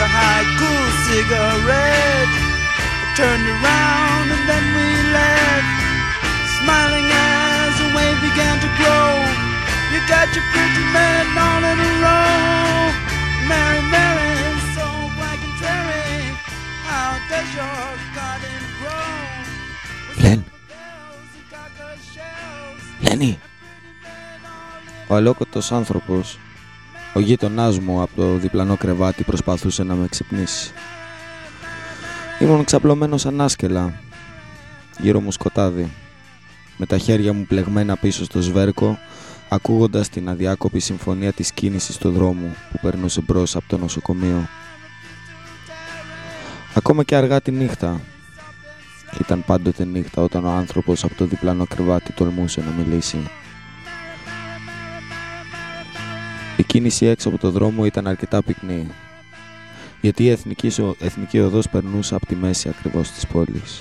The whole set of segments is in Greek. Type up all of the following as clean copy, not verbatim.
haiku cigarette. I turned around and then we left, smiling as the wave began to grow. You got your pretty men all in a row. Mary, Mary, so black and dreary, how does your garden grow? Λεν, Λένι. Ο αλόκοτος άνθρωπος, ο γείτονάς μου από το διπλανό κρεβάτι, προσπαθούσε να με ξυπνήσει. Ήμουν ξαπλωμένος ανάσκελα, γύρω μου σκοτάδι, με τα χέρια μου πλεγμένα πίσω στο σβέρκο, ακούγοντας την αδιάκοπη συμφωνία της κίνησης του δρόμου που περνούσε μπρος από το νοσοκομείο. Ακόμα και αργά τη νύχτα, ήταν πάντοτε νύχτα όταν ο άνθρωπος από το διπλανό κρεβάτι τολμούσε να μιλήσει. Η κίνηση έξω από το δρόμο ήταν αρκετά πυκνή, γιατί η εθνική οδός περνούσε από τη μέση ακριβώς της πόλης.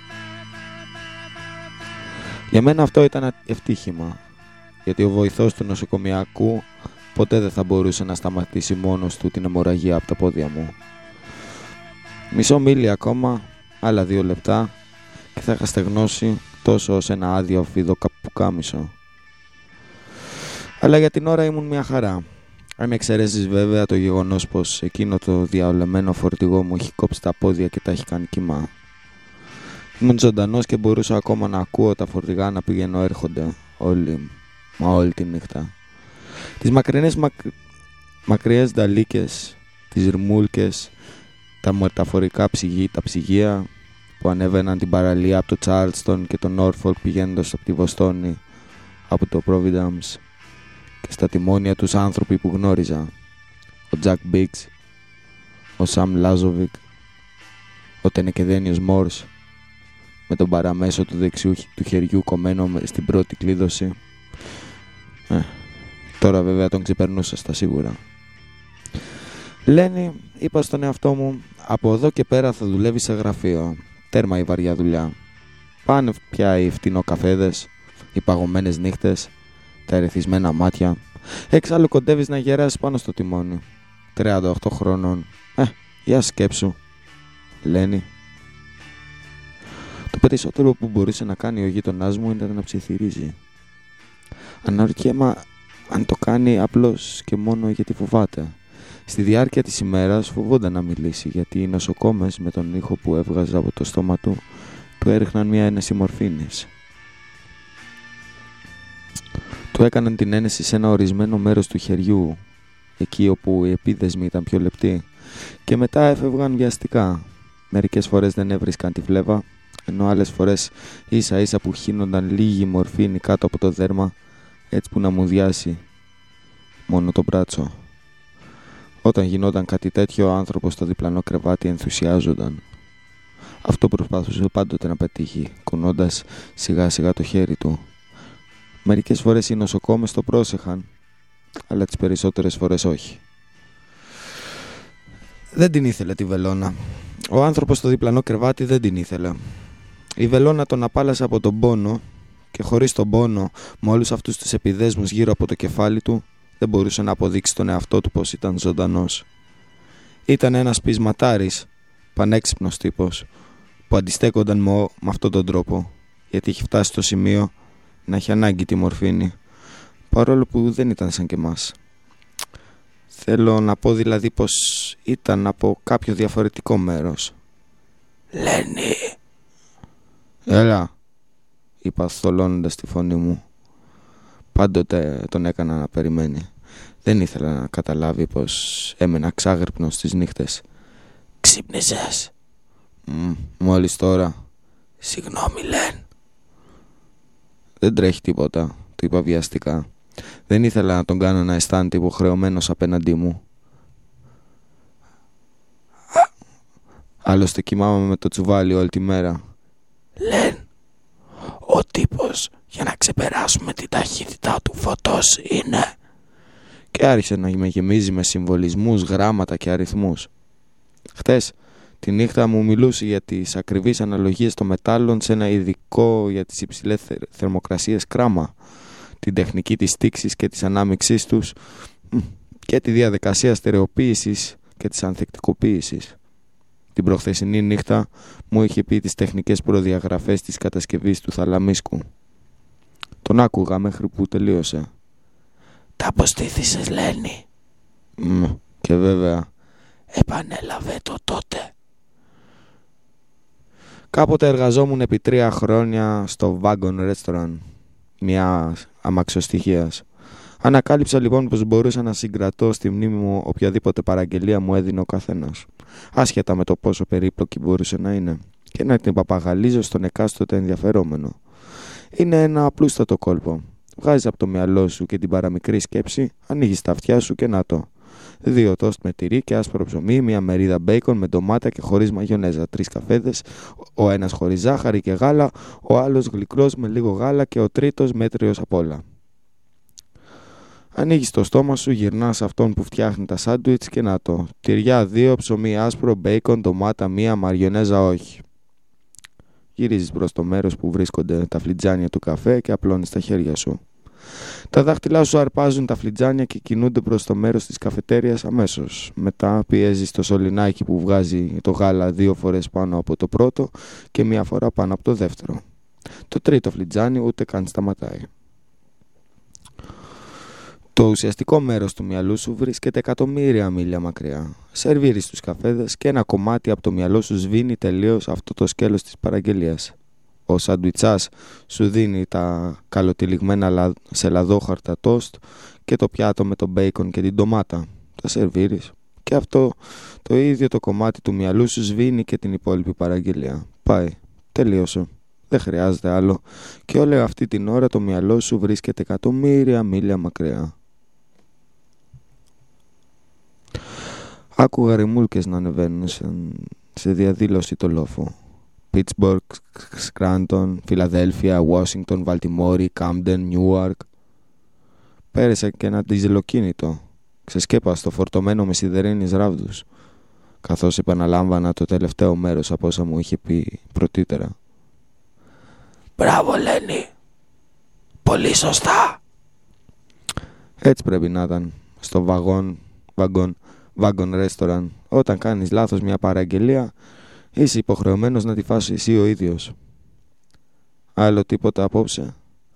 Για μένα αυτό ήταν ευτύχημα, γιατί ο βοηθός του νοσοκομιακού ποτέ δεν θα μπορούσε να σταματήσει μόνος του την αιμορραγία από τα πόδια μου. Μισό μίλι ακόμα, άλλα 2 λεπτά και θα είχα στεγνώσει τόσο ως ένα άδειο φίδο πουκάμισο. Αλλά για την ώρα ήμουν μια χαρά. Αν εξαιρέσεις βέβαια το γεγονός πως εκείνο το διαολεμένο φορτηγό μου έχει κόψει τα πόδια και τα έχει κάνει κύμα. Ήμουν ζωντανός και μπορούσα ακόμα να ακούω τα φορτηγά να πηγαίνω έρχονται όλη τη νύχτα. Τις μακριές νταλίκες, τις ρμούλκες, τα μεταφορικά τα ψυγεία που ανέβαιναν την παραλία από το Τσάρλστον και το Νόρφολκ πηγαίνοντας από τη Βοστόνη, από το Providence, και στα τιμόνια τους άνθρωποι που γνώριζα, ο Τζακ Μπίξ, ο Σαμ Λάζοβικ, ο Τενεκεδένιος Μόρς με τον παραμέσο του δεξιού του χεριού κομμένο στην πρώτη κλείδωση. Τώρα βέβαια τον ξεπερνούσα στα σίγουρα. Λένι, είπα στον εαυτό μου, από εδώ και πέρα θα δουλεύει σε γραφείο. Τέρμα η βαριά δουλειά. Πάνε πια οι φτηνοκαφέδες, οι παγωμένες νύχτες, τα ερεθισμένα μάτια. Εξάλλου κοντεύεις να γεράσεις πάνω στο τιμόνι. 38 χρόνων. Για σκέψου. Λένι. Το περισσότερο που μπορούσε να κάνει ο γείτονάς μου ήταν να ψιθυρίζει. Αναρωτιέμαι αν το κάνει απλώς και μόνο γιατί φοβάται. Στη διάρκεια της ημέρας φοβόταν να μιλήσει, γιατί οι νοσοκόμες με τον ήχο που έβγαζε από το στόμα του έριχναν μια ένεση μορφίνης. Του έκαναν την ένεση σε ένα ορισμένο μέρος του χεριού, εκεί όπου οι επίδεσμοι ήταν πιο λεπτοί, και μετά έφευγαν βιαστικά. Μερικές φορές δεν έβρισκαν τη φλέβα, ενώ άλλες φορές ίσα ίσα που χύνονταν λίγη μορφίνη κάτω από το δέρμα, έτσι που να μου διάσει μόνο το μπράτσο. Όταν γινόταν κάτι τέτοιο, ο άνθρωπος στο διπλανό κρεβάτι ενθουσιάζονταν. Αυτό προσπάθησε πάντοτε να πετύχει, κουνώντας σιγά σιγά το χέρι του. Μερικές φορές οι νοσοκόμες το πρόσεχαν, αλλά τις περισσότερες φορές όχι. Δεν την ήθελε τη βελόνα. Ο άνθρωπος στο διπλανό κρεβάτι δεν την ήθελε. Η βελόνα τον απάλασε από τον πόνο, και χωρίς τον πόνο, με όλους αυτούς τους επιδέσμους γύρω από το κεφάλι του, δεν μπορούσε να αποδείξει τον εαυτό του πως ήταν ζωντανός. Ήταν ένας πεισματάρης, πανέξυπνος τύπος, που αντιστέκονταν με αυτόν τον τρόπο, γιατί είχε φτάσει στο σημείο να έχει ανάγκη τη μορφίνη, παρόλο που δεν ήταν σαν και εμάς. Θέλω να πω δηλαδή πως ήταν από κάποιο διαφορετικό μέρος. «Λένι!» «Έλα!» είπα θολώνοντας τη φωνή μου. Πάντοτε τον έκανα να περιμένει. Δεν ήθελα να καταλάβει πως έμενα ξάγρυπνος στις νύχτες. «Ξύπνησες?» «Μόλις τώρα». «Συγγνώμη, Λεν». «Δεν τρέχει τίποτα», του είπα βιαστικά. Δεν ήθελα να τον κάνω να αισθάνεται υποχρεωμένος απέναντί μου. Άλλωστε κοιμάμαι με το τσουβάλι όλη τη μέρα. «Λεν, ο τύπος για να ξεπεράσουμε την ταχύτητα του φωτός είναι...» Και άρχισε να με γεμίζει με συμβολισμούς, γράμματα και αριθμούς. Χτες τη νύχτα μου μιλούσε για τις ακριβείς αναλογίες των μετάλλων σε ένα ειδικό για τις υψηλές θερμοκρασίες κράμα, την τεχνική της τήξης και της ανάμειξής τους και τη διαδικασία στερεοποίησης και της ανθεκτικοποίησης. Την προχθεσινή νύχτα μου είχε πει τις τεχνικές προδιαγραφές της κατασκευής του θαλαμίσκου. Τον άκουγα μέχρι που τελείωσε. «Τα αποστήθησες, Λένι?» Και βέβαια. «Επανέλαβε το τότε?» Κάποτε εργαζόμουν επί 3 χρόνια στο Wagon Restaurant, μια αμαξοστοιχείας. Ανακάλυψα λοιπόν πως μπορούσα να συγκρατώ στη μνήμη μου οποιαδήποτε παραγγελία μου έδινε ο καθένας, άσχετα με το πόσο περίπλοκη μπορούσε να είναι, και να την παπαγαλίζω στον εκάστοτε ενδιαφερόμενο. Είναι ένα απλούστατο κόλπο. Βγάζεις από το μυαλό σου και την παραμικρή σκέψη, ανοίγεις τα αυτιά σου και να το. 2 τόστ με τυρί και άσπρο ψωμί, 1 μερίδα μπέικον με ντομάτα και χωρίς μαγιονέζα, 3 καφέδες, ο ένας χωρίς ζάχαρη και γάλα, ο άλλος γλυκρός με λίγο γάλα και ο τρίτος μέτριος απ' όλα. Ανοίγεις το στόμα σου, γυρνάς αυτόν που φτιάχνει τα σάντουιτς και να το. Τυριά 2, ψωμί άσπρο, μπέικον, ντομάτα 1, μαγιονέζα όχι. Γυρίζεις προς το μέρος που βρίσκονται τα φλιτζάνια του καφέ και απλώνεις τα χέρια σου. Τα δάχτυλά σου αρπάζουν τα φλιτζάνια και κινούνται προς το μέρος της καφετέριας αμέσως. Μετά πιέζεις το σωληνάκι που βγάζει το γάλα 2 φορές πάνω από το πρώτο και 1 φορά πάνω από το δεύτερο. Το τρίτο φλιτζάνι ούτε καν σταματάει. Το ουσιαστικό μέρος του μυαλού σου βρίσκεται εκατομμύρια μίλια μακριά. Σερβίρεις τους καφέδες και ένα κομμάτι από το μυαλό σου σβήνει τελείως αυτό το σκέλος της παραγγελίας. Ο σαντουιτσάς σου δίνει τα καλοτυλιγμένα σε λαδόχαρτα τόστ και το πιάτο με το μπέικον και την ντομάτα. Τα σερβίρεις και αυτό το ίδιο το κομμάτι του μυαλού σου σβήνει και την υπόλοιπη παραγγελία. Πάει. Τελείωσε. Δεν χρειάζεται άλλο. Και όλη αυτή την ώρα το μυαλό σου βρίσκεται εκατομμύρια μίλια μακριά. Άκουγα ρημούλκες να ανεβαίνουν σε διαδήλωση το λόφο. Pittsburgh, Scranton, Φιλαδέλφια, Washington, Βαλτιμόρι, Camden, Newark. Πέρασε και ένα διζελοκίνητο, ξεσκέπαστο, φορτωμένο με σιδερένιες ράβδους, καθώς επαναλάμβανα το τελευταίο μέρος από όσα μου είχε πει πρωτήτερα. «Μπράβο, Λένι! Πολύ σωστά!» Έτσι πρέπει να ήταν στο Wagon Restaurant. Όταν κάνεις λάθος μια παραγγελία, είσαι υποχρεωμένος να τη φας εσύ ο ίδιος. Άλλο τίποτα απόψε?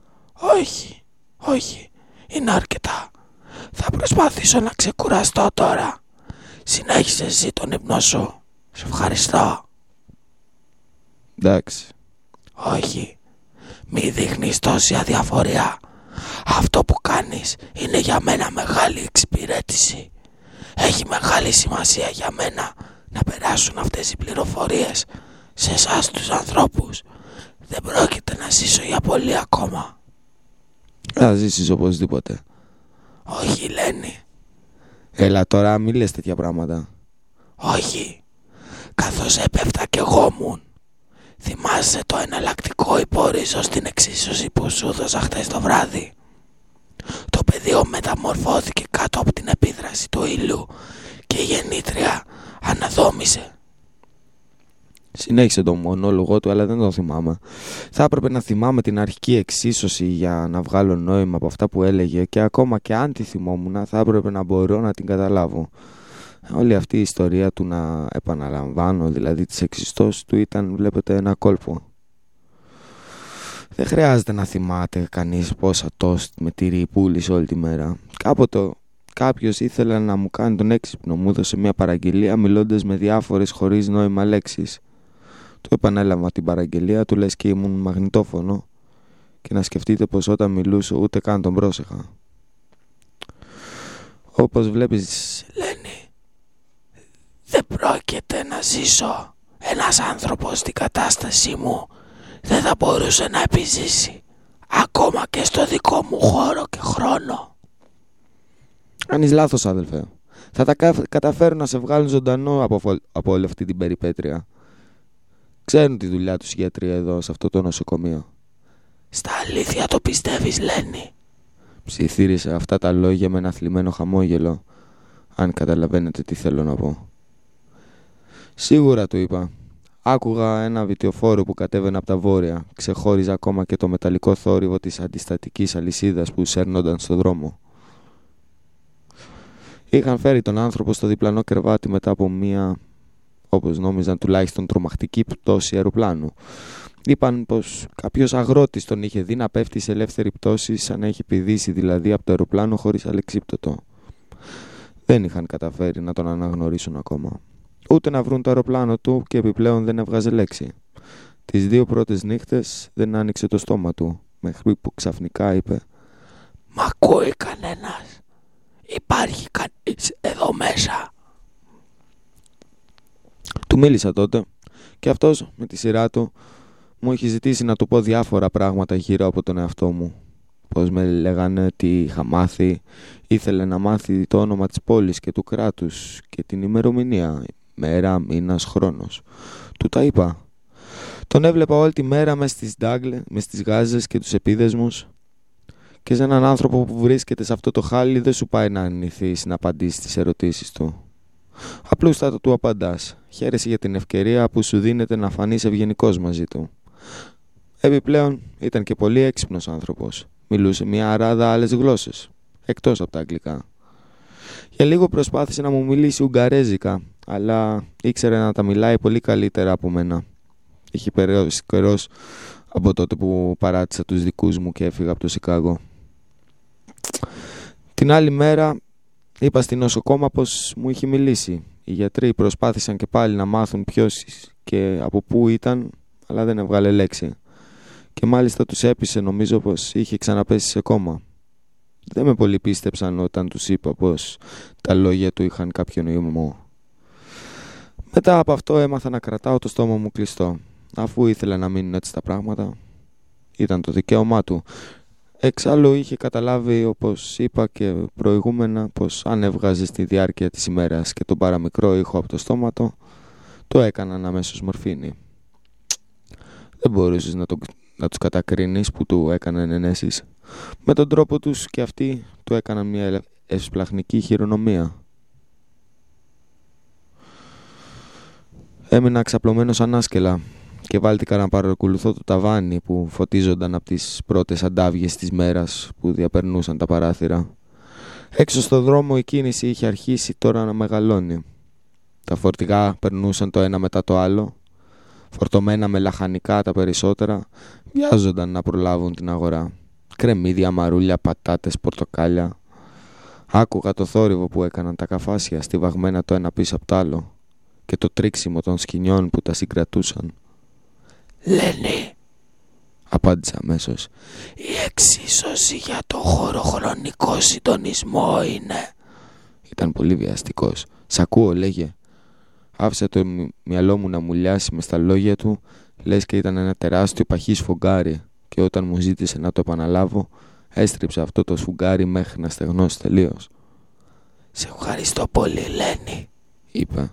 Όχι, είναι αρκετά. Θα προσπαθήσω να ξεκουραστώ τώρα. Συνέχισε εσύ τον ύπνο σου. Σε ευχαριστώ. Εντάξει. Όχι, μη δείχνεις τόση αδιαφορία. Αυτό που κάνεις είναι για μένα μεγάλη εξυπηρέτηση. Έχει μεγάλη σημασία για μένα να περάσουν αυτές οι πληροφορίες σε εσάς τους ανθρώπους. Δεν πρόκειται να ζήσω για πολύ ακόμα. Θα ζήσεις οπωσδήποτε. Όχι, Λένι. Έλα τώρα, μη λες τέτοια πράγματα. Όχι, καθώς έπεφτα κι εγώ μουν. Θυμάσαι το εναλλακτικό υπορρίζο στην εξίσωση που σου δώσα χτες το βράδυ? Το πεδίο μεταμορφώθηκε κάτω από την επίδραση του ήλιου και η γεννήτρια αναδόμησε. Συνέχισε τον μονόλογο του, αλλά δεν το θυμάμαι. Θα έπρεπε να θυμάμαι την αρχική εξίσωση για να βγάλω νόημα από αυτά που έλεγε, και ακόμα και αν τη θυμόμουν θα έπρεπε να μπορώ να την καταλάβω. Όλη αυτή η ιστορία του να επαναλαμβάνω, δηλαδή τις εξιστώσεις του, ήταν, βλέπετε, ένα κόλπο. Δεν χρειάζεται να θυμάται κανείς πόσα τόστ με τυρί πούλησε όλη τη μέρα. Κάποτε κάποιος ήθελε να μου κάνει τον έξυπνο, μου έδωσε μια παραγγελία μιλώντας με διάφορες χωρίς νόημα λέξεις. Του επανέλαβα την παραγγελία, του λες και ήμουν μαγνητόφωνο, και να σκεφτείτε πως όταν μιλούσε ούτε καν τον πρόσεχα. Όπως βλέπεις, Λένι, δεν πρόκειται να ζήσω. Ένας άνθρωπος στην κατάστασή μου δεν θα μπορούσε να επιζήσει, ακόμα και στο δικό μου χώρο και χρόνο. Κάνεις λάθος, άδελφε. Θα τα καταφέρουν να σε βγάλουν ζωντανό από όλη αυτή την περιπέτεια. Ξέρουν τη δουλειά τους οι γιατροί εδώ, σε αυτό το νοσοκομείο. Στα αλήθεια το πιστεύεις, Λένι? Ψιθύρισε αυτά τα λόγια με ένα θλιμμένο χαμόγελο, αν καταλαβαίνετε τι θέλω να πω. Σίγουρα, του είπα. Άκουγα ένα βιτιοφόρο που κατέβαινε από τα βόρεια. Ξεχώριζα ακόμα και το μεταλλικό θόρυβο της αντιστατικής αλυσίδας που σέρνονταν στο δρόμο. Είχαν φέρει τον άνθρωπο στο διπλανό κρεβάτι μετά από μία, όπως νόμιζαν, τουλάχιστον τρομακτική πτώση αεροπλάνου. Είπαν πως κάποιος αγρότης τον είχε δει να πέφτει σε ελεύθερη πτώση, σαν να έχει πηδήσει δηλαδή από το αεροπλάνο χωρίς αλεξίπτωτο. Δεν είχαν καταφέρει να τον αναγνωρίσουν ακόμα. Ούτε να βρουν το αεροπλάνο του και επιπλέον δεν έβγαζε λέξη. Τις 2 πρώτες νύχτες δεν άνοιξε το στόμα του, μέχρι που ξαφνικά είπε «Μ' ακούει κανένας? Υπάρχει κανείς εδώ μέσα?» Του μίλησα τότε και αυτός με τη σειρά του μου είχε ζητήσει να του πω διάφορα πράγματα γύρω από τον εαυτό μου. Πως με λέγανε τι είχα μάθει, ήθελε να μάθει το όνομα της πόλης και του κράτους και την ημερομηνία, μέρα, μήνας, χρόνος. Του τα είπα. Τον έβλεπα όλη τη μέρα μες στις γάζες και τους επίδεσμους, και σε έναν άνθρωπο που βρίσκεται σε αυτό το χάλι δεν σου πάει να αρνηθείς να απαντήσεις στις ερωτήσεις του. Απλούστατα του απαντάς. Χαίρεσαι για την ευκαιρία που σου δίνεται να φανείς ευγενικός μαζί του. Επιπλέον ήταν και πολύ έξυπνος άνθρωπος. Μιλούσε μια αράδα άλλες γλώσσες, εκτός από τα αγγλικά. Για λίγο προσπάθησε να μου μιλήσει ουγγαρέζικα, αλλά ήξερε να τα μιλάει πολύ καλύτερα από μένα. Είχε περάσει καιρός από τότε που παράτησα τους δικούς μου και έφυγα από το Σικάγο. Την άλλη μέρα είπα στην νοσοκόμα πως μου είχε μιλήσει. Οι γιατροί προσπάθησαν και πάλι να μάθουν ποιος και από πού ήταν, αλλά δεν έβγαλε λέξη. Και μάλιστα τους έπεισε, νομίζω, πως είχε ξαναπέσει σε κόμμα. Δεν με πολύ πίστεψαν όταν τους είπα πως τα λόγια του είχαν κάποιο νοημό. Μετά από αυτό έμαθα να κρατάω το στόμα μου κλειστό. Αφού ήθελε να μείνουν έτσι τα πράγματα, ήταν το δικαίωμά του. Εξάλλου είχε καταλάβει, όπως είπα και προηγούμενα, πως αν έβγαζε στη διάρκεια της ημέρας και τον παραμικρό ήχο από το στόμα του, το έκαναν αμέσως μορφήνη. Δεν μπορούσες να τους κατακρίνεις που του έκαναν ενέσεις. Με τον τρόπο τους και αυτοί του έκαναν μια ευσπλαχνική χειρονομία. Έμεινα ξαπλωμένος ανάσκελα και βάλτηκα να παρακολουθώ το ταβάνι που φωτίζονταν από τις πρώτες αντάβιες της μέρας που διαπερνούσαν τα παράθυρα. Έξω στο δρόμο η κίνηση είχε αρχίσει τώρα να μεγαλώνει. Τα φορτηγά περνούσαν το ένα μετά το άλλο, φορτωμένα με λαχανικά τα περισσότερα, βιάζονταν να προλάβουν την αγορά. Κρεμμύδια, μαρούλια, πατάτες, πορτοκάλια. Άκουγα το θόρυβο που έκαναν τα καφάσια στιβαγμένα το ένα πίσω από το άλλο και το τρίξιμο των σκοινιών που τα συγκρατούσαν. «Λένε», απάντησα αμέσως. «η εξίσωση για το χωροχρονικό συντονισμό είναι». Ήταν πολύ βιαστικός. «Σ' ακούω», λέγε. Άφησα το μυαλό μου να μουλιάσει μες στα λόγια του, λες και ήταν ένα τεράστιο παχύ σφουγγάρι, και όταν μου ζήτησε να το επαναλάβω, έστριψα αυτό το σφουγγάρι μέχρι να στεγνώσει τελείως. «Σε ευχαριστώ πολύ, Λένη», είπε.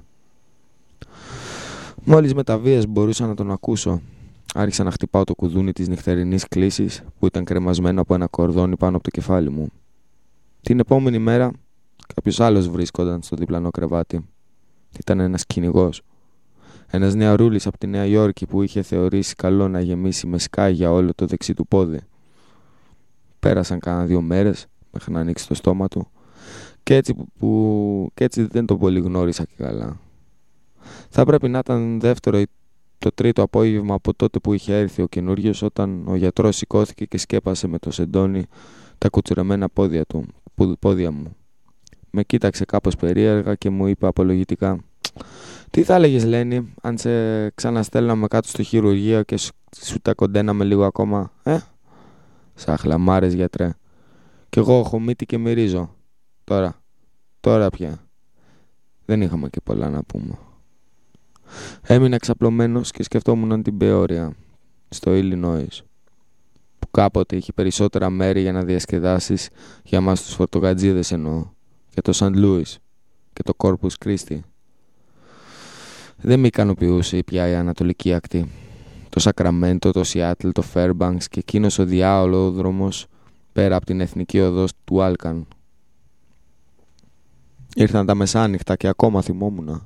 Μόλις με τα βίας μπορούσα να τον ακούσω, άρχισα να χτυπάω το κουδούνι της νυχτερινής κλίσης που ήταν κρεμασμένο από ένα κορδόνι πάνω από το κεφάλι μου. Την επόμενη μέρα κάποιος άλλος βρίσκονταν στο διπλανό κρεβάτι. Ήταν ένας κυνηγός. Ένας νεαρούλης από τη Νέα Υόρκη που είχε θεωρήσει καλό να γεμίσει με σκάγια όλο το δεξί του πόδι. Πέρασαν κάνα 2 μέρες μέχρι να ανοίξει το στόμα του και έτσι δεν τον πολύ γνώρισα και καλά. Θα πρέπει να ήταν δεύτερο ή το τρίτο απόγευμα από τότε που είχε έρθει ο καινούριος, όταν ο γιατρός σηκώθηκε και σκέπασε με το σεντόνι τα κουτσουρεμένα πόδια μου. Με κοίταξε κάπως περίεργα και μου είπε απολογητικά: «Τι θα έλεγες, Λένη, αν σε ξαναστέλναμε κάτω στο χειρουργείο και σου τα κοντέναμε λίγο ακόμα, Σαν χλαμάρες, γιατρέ. Κι εγώ έχω μύτη και μυρίζω. Τώρα πια». Δεν είχαμε και πολλά να πούμε. Έμεινα ξαπλωμένος και σκεφτόμουν την Πεόρια, στο Illinois, που κάποτε είχε περισσότερα μέρη για να διασκεδάσεις, για μας τους φορτογατζίδες εννοώ, και το Σαντ Λούις και το Κόρπους Κρίστι. Δεν με ικανοποιούσε πια η ανατολική ακτή. Το Σακραμέντο, το Σιάτλ, το Φέρμπανκς και εκείνος ο διάολο-δρόμος πέρα από την εθνική οδό του Άλκαν. Ήρθαν τα μεσάνυχτα και ακόμα θυμόμουνα.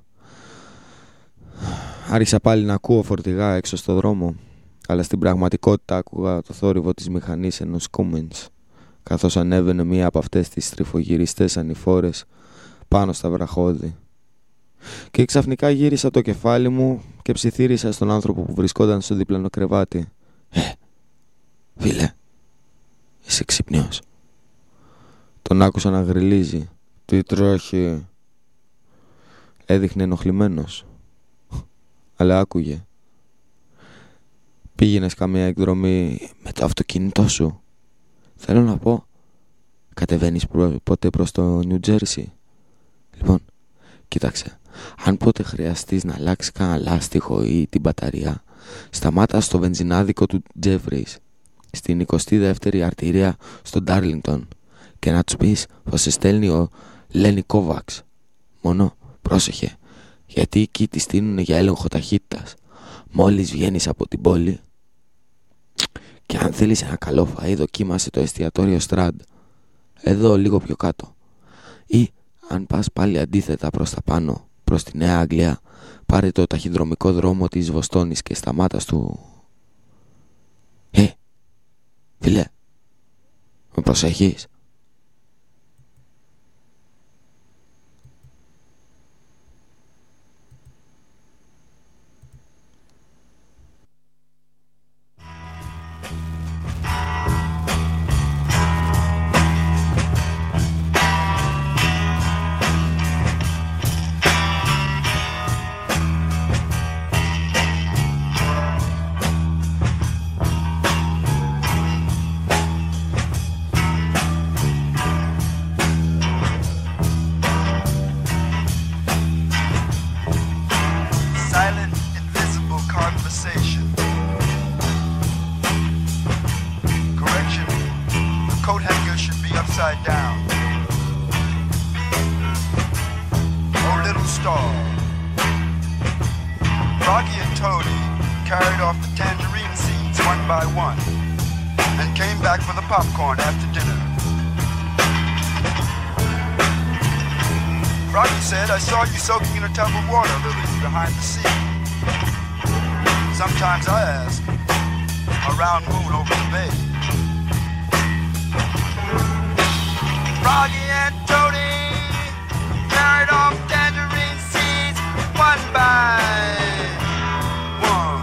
Άρχισα πάλι να ακούω φορτηγά έξω στο δρόμο, αλλά στην πραγματικότητα άκουγα το θόρυβο της μηχανής ενός Cummins, καθώς ανέβαινε μία από αυτές τις στριφογυριστές ανηφόρες πάνω στα βραχώδη. Και ξαφνικά γύρισα το κεφάλι μου και ψιθύρισα στον άνθρωπο που βρισκόταν στο διπλανό κρεβάτι. Φίλε, είσαι ξυπνιός? Τον άκουσα να γρυλίζει. Τι τρέχει? Έδειχνε ενοχλημένος, αλλά άκουγε. Πήγαινες καμία εκδρομή με το αυτοκίνητό σου? Θέλω να πω, κατεβαίνεις ποτέ προς το Νιου Τζέρσι? Λοιπόν, κοίταξε, αν ποτέ χρειαστείς να αλλάξεις κανένα λάστιχο ή την μπαταρία, σταμάτα στο βενζινάδικο του Τζέφρις, στην 22η αρτηρία στο Ντάρλινγκτον, και να τους πεις πως σε στέλνει ο Λένι Κόβαξ. Μόνο πρόσεχε, γιατί εκεί τη στείλουν για έλεγχο ταχύτητας μόλις βγαίνεις από την πόλη. Και αν θέλεις ένα καλό φαΐ, δοκίμασε το εστιατόριο Στραντ, εδώ λίγο πιο κάτω. Ή αν πας πάλι αντίθετα προς τα πάνω, προς τη Νέα Αγγλία, πάρε το ταχυδρομικό δρόμο της Βοστόνης και σταμάτα του. Φίλε, με προσέχεις? Soaking in a tub of water lilies behind the sea. Sometimes I ask, a round moon over the bay. Froggy and Toady carried off tangerine seeds one by one.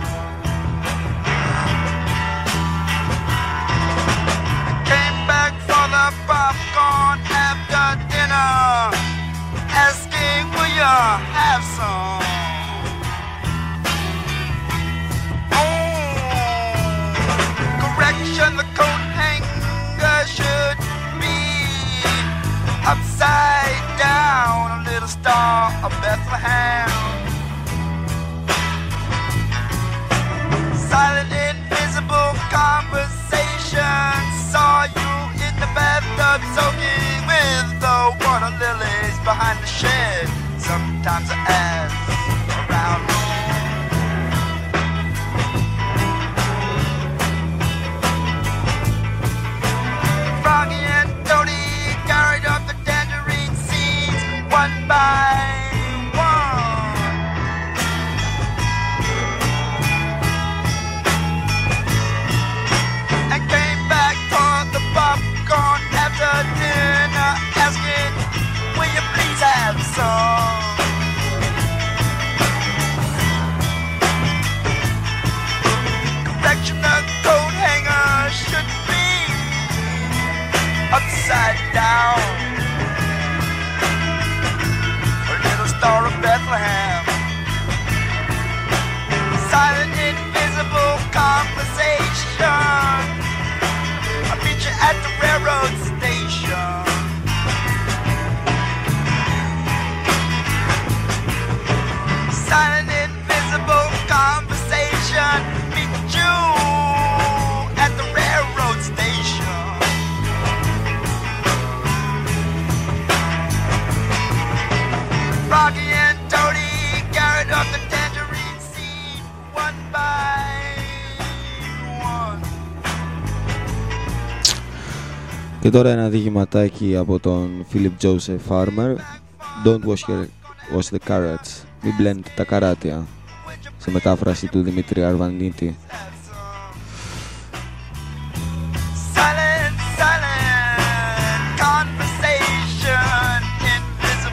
Came back for the popcorn after dinner, asking, will you have some? Oh, correction, the coat hanger should be upside down, a little star of Bethlehem. Silent, invisible conversation, saw you in the bathtub soaking with the water lilies behind the shed. Sometimes I ask around Froggy and Toady carried up the tangerine seeds one by one. And came back for the popcorn after dinner, asking, will you please have some? Correction, the coat hanger should be upside down, a little star of Bethlehem. Silent, invisible conversation, I'll meet you at the railroad station. Silent, invisible conversation, meet you at the railroad station. Froggy and Toady carried up the tangerine seed one by one. Και τώρα ένα διηγηματάκι από τον Philip Joseph Farmer. Don't wash the carrots. Μην μπλένετε τα καράτια. Σε μετάφραση του Δημήτρη Αρβανίτη. Silent, silent conversation, invisible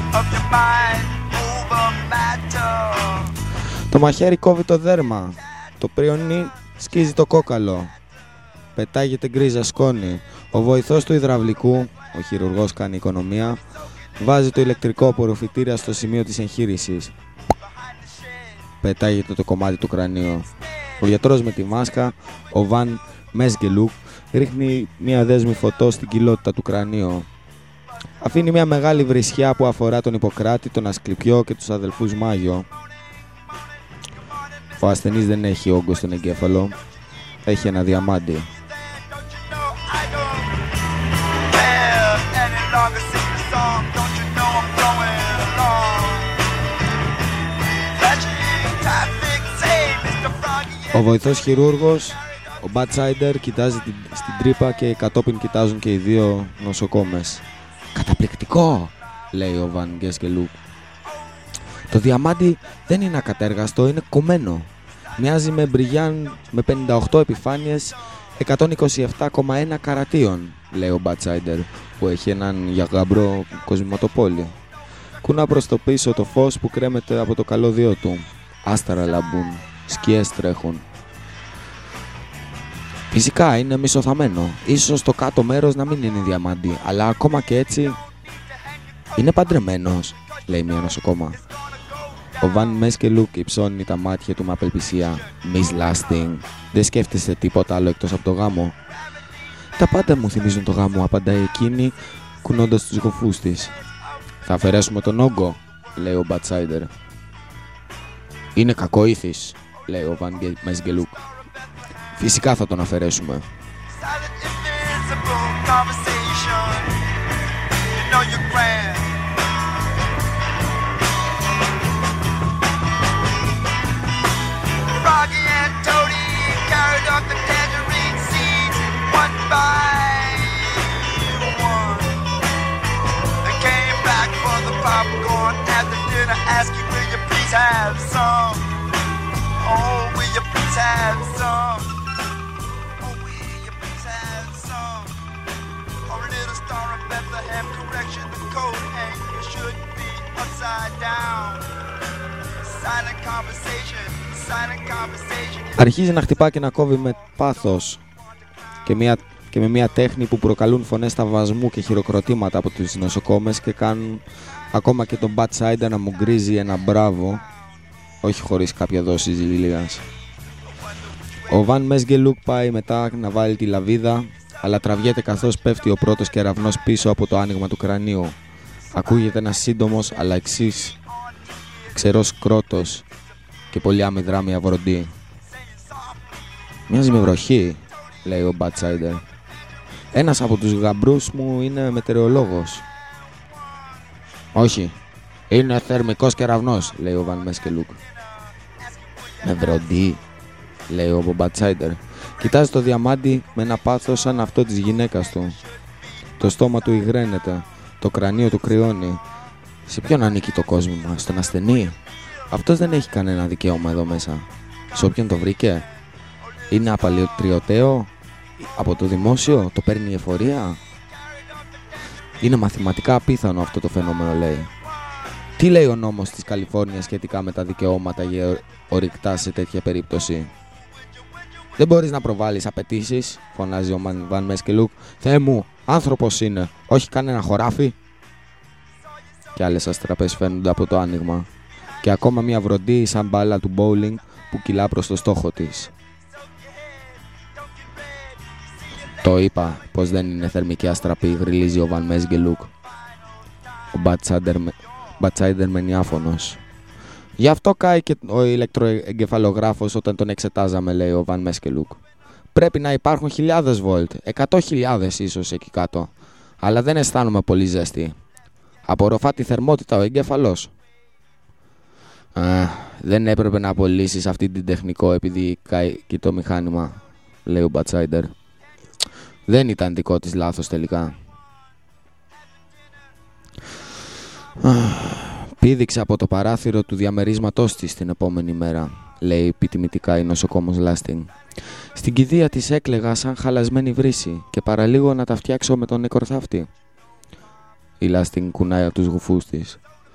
Το μαχαίρι κόβει το δέρμα, το πριονί σκίζει το κόκαλο, πετάγεται γκρίζα σκόνη. Ο βοηθός του υδραυλικού, ο χειρουργός κάνει οικονομία, βάζει το ηλεκτρικό απορροφητήρα στο σημείο της εγχείρησης. Πετάγεται το κομμάτι του κρανίου. Ο γιατρός με τη μάσκα, ο Βαν Μέσγκελουκ, ρίχνει μια δέσμη φωτός στην κοιλότητα του κρανίου. Αφήνει μια μεγάλη βρισιά που αφορά τον Ιπποκράτη, τον Ασκληπιό και τους αδελφούς Μάγιο. Ο ασθενής δεν έχει όγκο στον εγκέφαλο, έχει ένα διαμάντι. Ο βοηθός χειρούργος, ο Μπατσάιντερ, κοιτάζει στην τρύπα και κατόπιν κοιτάζουν και οι δύο νοσοκόμες. «Καταπληκτικό», λέει ο Βαν Γκέσκελουκ. «Το διαμάντι δεν είναι ακατέργαστο, είναι κομμένο. Μοιάζει με μπριγιάν με 58 επιφάνειες 127,1 καρατίων», λέει ο Μπατσάιντερ, που έχει έναν γαμπρό κοσμηματοπόλη. Κούνα προς το πίσω το φως που κρέμεται από το καλώδιό του. Άσταρα λαμπούν, σκιές τρέχουν. «Φυσικά είναι μισοθαμένο. Ίσως το κάτω μέρος να μην είναι διαμάντι, αλλά ακόμα και έτσι είναι παντρεμένος», λέει μια νοσοκόμα. Ο Βαν Μέσκελουκ υψώνει τα μάτια του με απελπισία. «Miss Lasting, δεν σκέφτεσαι τίποτα άλλο εκτός από το γάμο?» «Τα πάντα μου θυμίζουν το γάμο», απαντάει εκείνη, κουνώντας τους γοφούς της. «Θα αφαιρέσουμε τον όγκο», λέει ο Μπατσάιντερ. «Είναι κακοήθης», λέει ο Βαν Μέσκελουκ. «Φυσικά θα τον αφαιρέσουμε». Αρχίζει να χτυπά και να κόβει με πάθος και με μια τέχνη που προκαλούν φωνές σταβασμού και χειροκροτήματα από τους νοσοκόμες και κάνουν ακόμα και τον Μπατσάιντερ να μου γκρίζει ένα μπράβο, όχι χωρίς κάποια δόση ζηλίας. Ο Βαν Μέσκελουκ πάει μετά να βάλει τη λαβίδα, αλλά τραβιέται καθώς πέφτει ο πρώτος κεραυνός πίσω από το άνοιγμα του κρανίου. Ακούγεται ένας σύντομος αλλά εξής ξερός κρότος και πολύ άμυδρα μια βροντή. «Μοιάζει με βροχή», λέει ο Μπατσάιντερ. «Ένας από τους γαμπρούς μου είναι μετεωρολόγος». «Όχι, είναι θερμικός κεραυνός», λέει ο Βαν Μέσκελουκ. «Με βροντί», λέει ο Μπατσάιντερ. Κοιτάζει το διαμάντι με ένα πάθος σαν αυτό της γυναίκας του. Το στόμα του υγραίνεται, το κρανίο του κρυώνει. Σε ποιον ανήκει το κόσμημα, στον ασθενή? Αυτός δεν έχει κανένα δικαίωμα εδώ μέσα. Σε όποιον το βρήκε? Είναι απαλαιοτριωταίο? Από το δημόσιο? Το παίρνει η εφορία? Είναι μαθηματικά απίθανο αυτό το φαινόμενο, λέει. Τι λέει ο νόμος της Καλιφόρνιας σχετικά με τα δικαιώματα ορυκτά σε τέτοια περίπτωση? «Δεν μπορείς να προβάλλεις απαιτήσεις», φωνάζει ο Βαν Μέσκελουκ. «Θεέ μου, άνθρωπος είναι, όχι κανένα χωράφι». Και άλλες αστραπές φαίνονται από το άνοιγμα. Και ακόμα μια βροντή σαν μπάλα του bowling που κυλά προς το στόχο της. «Το είπα πως δεν είναι θερμική αστραπή», γρυλίζει ο Βαν Μέσκελουκ. Ο Μπατσάιντερ μένει άφωνος. «Γι' αυτό κάει και ο ηλεκτροεγκεφαλογράφος όταν τον εξετάζαμε», λέει ο Βαν Μέσκελουκ. «Πρέπει να υπάρχουν χιλιάδες βολτ, 100.000 ίσως εκεί κάτω. Αλλά δεν αισθάνομαι πολύ ζέστη. Απορροφά τη θερμότητα ο εγκέφαλος». «Δεν έπρεπε να απολύσεις αυτή την τεχνικό επειδή κάει και το μηχάνημα», λέει ο Μπατσάιντερ. «Δεν ήταν δικό της λάθος τελικά». «Πήδηξε από το παράθυρο του διαμερίσματός της την επόμενη μέρα», λέει επιτιμητικά η νοσοκόμος Λάστινγκ. «Στην κηδεία της έκλαιγα σαν χαλασμένη βρύση και παραλίγο να τα φτιάξω με τον νεκροθάφτη». Η Λάστινγκ κουνάει από τους γουφούς της.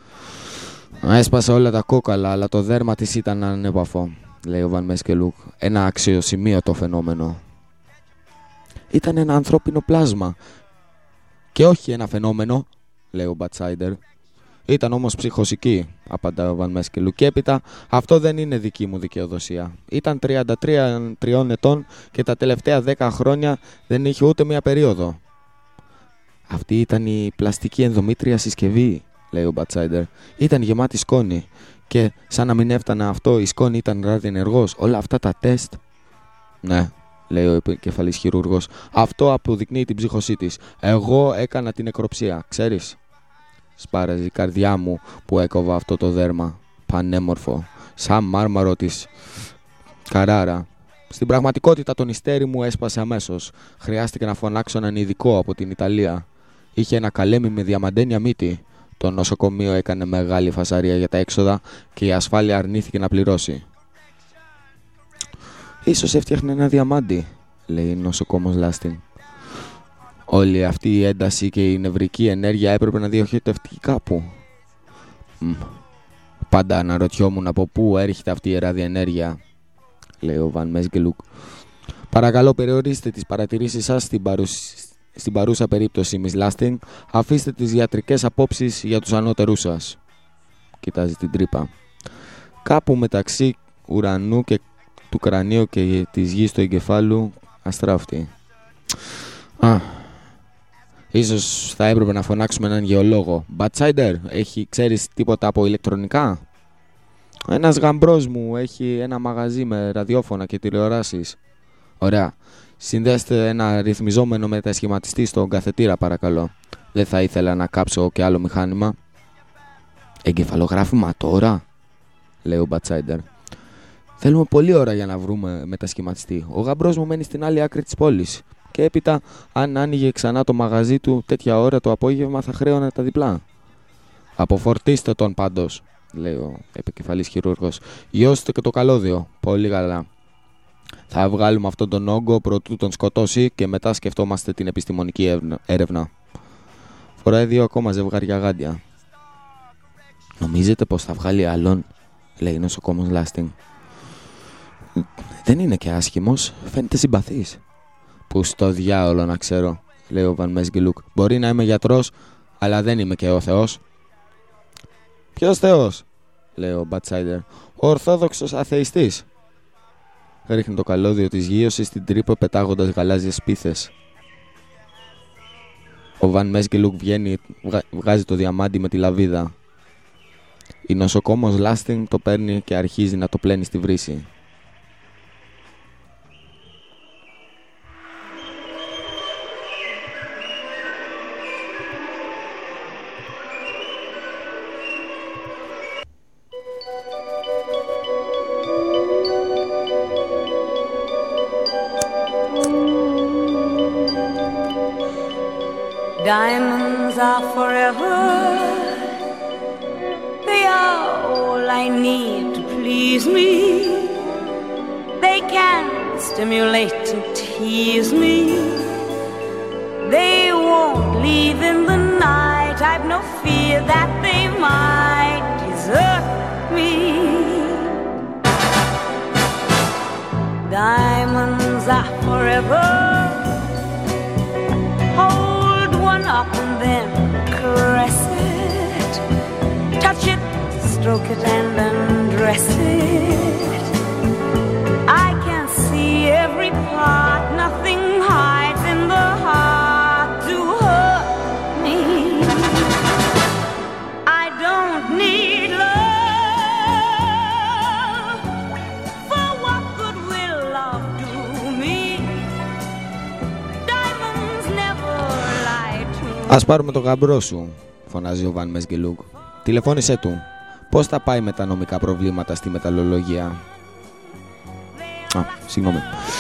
Έσπασε όλα τα κόκαλα, αλλά το δέρμα της ήταν ανέπαφο, λέει ο Βαν Μέσκελουκ. Ένα αξιοσημείωτο φαινόμενο. Ήταν ένα ανθρώπινο πλάσμα. Και όχι ένα φαινόμενο, λέει ο Μπατσάιντερ. Ήταν όμως ψυχοσική, απαντά ο Βαν Μέσκελουκ. Και έπειτα, αυτό δεν είναι δική μου δικαιοδοσία. Ήταν 33 ετών και τα τελευταία 10 χρόνια δεν είχε ούτε μία περίοδο. Αυτή ήταν η πλαστική ενδομήτρια συσκευή, λέει ο Μπατσάιντερ. Ήταν γεμάτη σκόνη. Και σαν να μην έφτανε αυτό, η σκόνη ήταν ραδιενεργός. Όλα αυτά τα τεστ. Ναι, λέει ο επικεφαλής χειρούργος. Αυτό αποδεικνύει την ψύχωσή της. Εγώ έκανα την νεκροψία, ξέρεις. Σπάραζε η καρδιά μου που έκοβα αυτό το δέρμα. Πανέμορφο, σαν μάρμαρο της Καράρα. Στην πραγματικότητα το νηστέρι μου έσπασε αμέσως. Χρειάστηκε να φωνάξω έναν ειδικό από την Ιταλία. Είχε ένα καλέμι με διαμαντένια μύτη. Το νοσοκομείο έκανε μεγάλη φασαρία για τα έξοδα και η ασφάλεια αρνήθηκε να πληρώσει. Ίσως έφτιαχνε ένα διαμάντι, λέει η νοσοκόμος Λάστιν. Όλη αυτή η ένταση και η νευρική ενέργεια έπρεπε να διοχετευτεί κάπου. Πάντα αναρωτιόμουν από πού έρχεται αυτή η ραδιενέργεια, λέει ο Βαν Μέσκελουκ. Παρακαλώ, περιορίστε τις παρατηρήσεις σας στην παρούσα περίπτωση, Miss Lasting. Αφήστε τις ιατρικές απόψεις για τους ανώτερούς σας. Κοιτάζει την τρύπα. Κάπου μεταξύ ουρανού και του κρανίου και της γης του εγκεφάλου αστράφτη. Ίσως θα έπρεπε να φωνάξουμε έναν γεωλόγο. Μπατσάιντερ, ξέρεις τίποτα από ηλεκτρονικά? Ένας γαμπρός μου έχει ένα μαγαζί με ραδιόφωνα και τηλεοράσεις. Ωραία. Συνδέστε ένα ρυθμιζόμενο μετασχηματιστή στον καθετήρα, παρακαλώ. Δεν θα ήθελα να κάψω και άλλο μηχάνημα. Εγκεφαλογράφημα τώρα, λέει ο Μπατσάιντερ. Θέλουμε πολλή ώρα για να βρούμε μετασχηματιστή. Ο γαμπρός μου μένει στην άλλη άκρη της πόλης. Και έπειτα, αν άνοιγε ξανά το μαγαζί του τέτοια ώρα το απόγευμα, θα χρέωνε τα διπλά. Αποφορτίστε τον πάντως, λέει ο επικεφαλής χειρούργος. Γιώστε και το καλώδιο. Πολύ καλά. Θα βγάλουμε αυτόν τον όγκο προτού τον σκοτώσει και μετά σκεφτόμαστε την επιστημονική έρευνα. Φοράει 2 ακόμα ζευγάρια γάντια. Νομίζετε πως θα βγάλει άλλον, λέει ο νοσοκόμος Λάστινγκ. Δεν είναι και άσχημος, φαίνεται συμπαθής. Που στο διάολο να ξέρω, λέει ο Βαν Μέσκελουκ. Μπορεί να είμαι γιατρός, αλλά δεν είμαι και ο Θεός. Ποιος Θεός, λέει ο Μπατσάιντερ. Ο ορθόδοξος αθεϊστής. Ρίχνει το καλώδιο της γείωσης στην τρύπα πετάγοντας γαλάζιες σπίθες. Ο Βαν Μέσκελουκ βγάζει το διαμάντι με τη λαβίδα. Η νοσοκόμος Λάστινγκ το παίρνει και αρχίζει να το πλένει στη βρύση. Diamonds are forever. They are all I need to please me. They can stimulate and tease me. They won't leave in the night. I've no fear that they might desert me. Diamonds are forever. Up and then caress it, touch it, stroke it and undress it. I can see every part, nothing hides in the heart to hurt me. I don't need love, for what good will love do me? Diamonds never lie. Ας πάρουμε το γαμπρό σου, φωνάζει ο Βαν Μέσκελουκ. Τηλεφώνησέ του. Πώς θα πάει με τα νομικά προβλήματα στη μεταλλολογία? Συγγνώμη.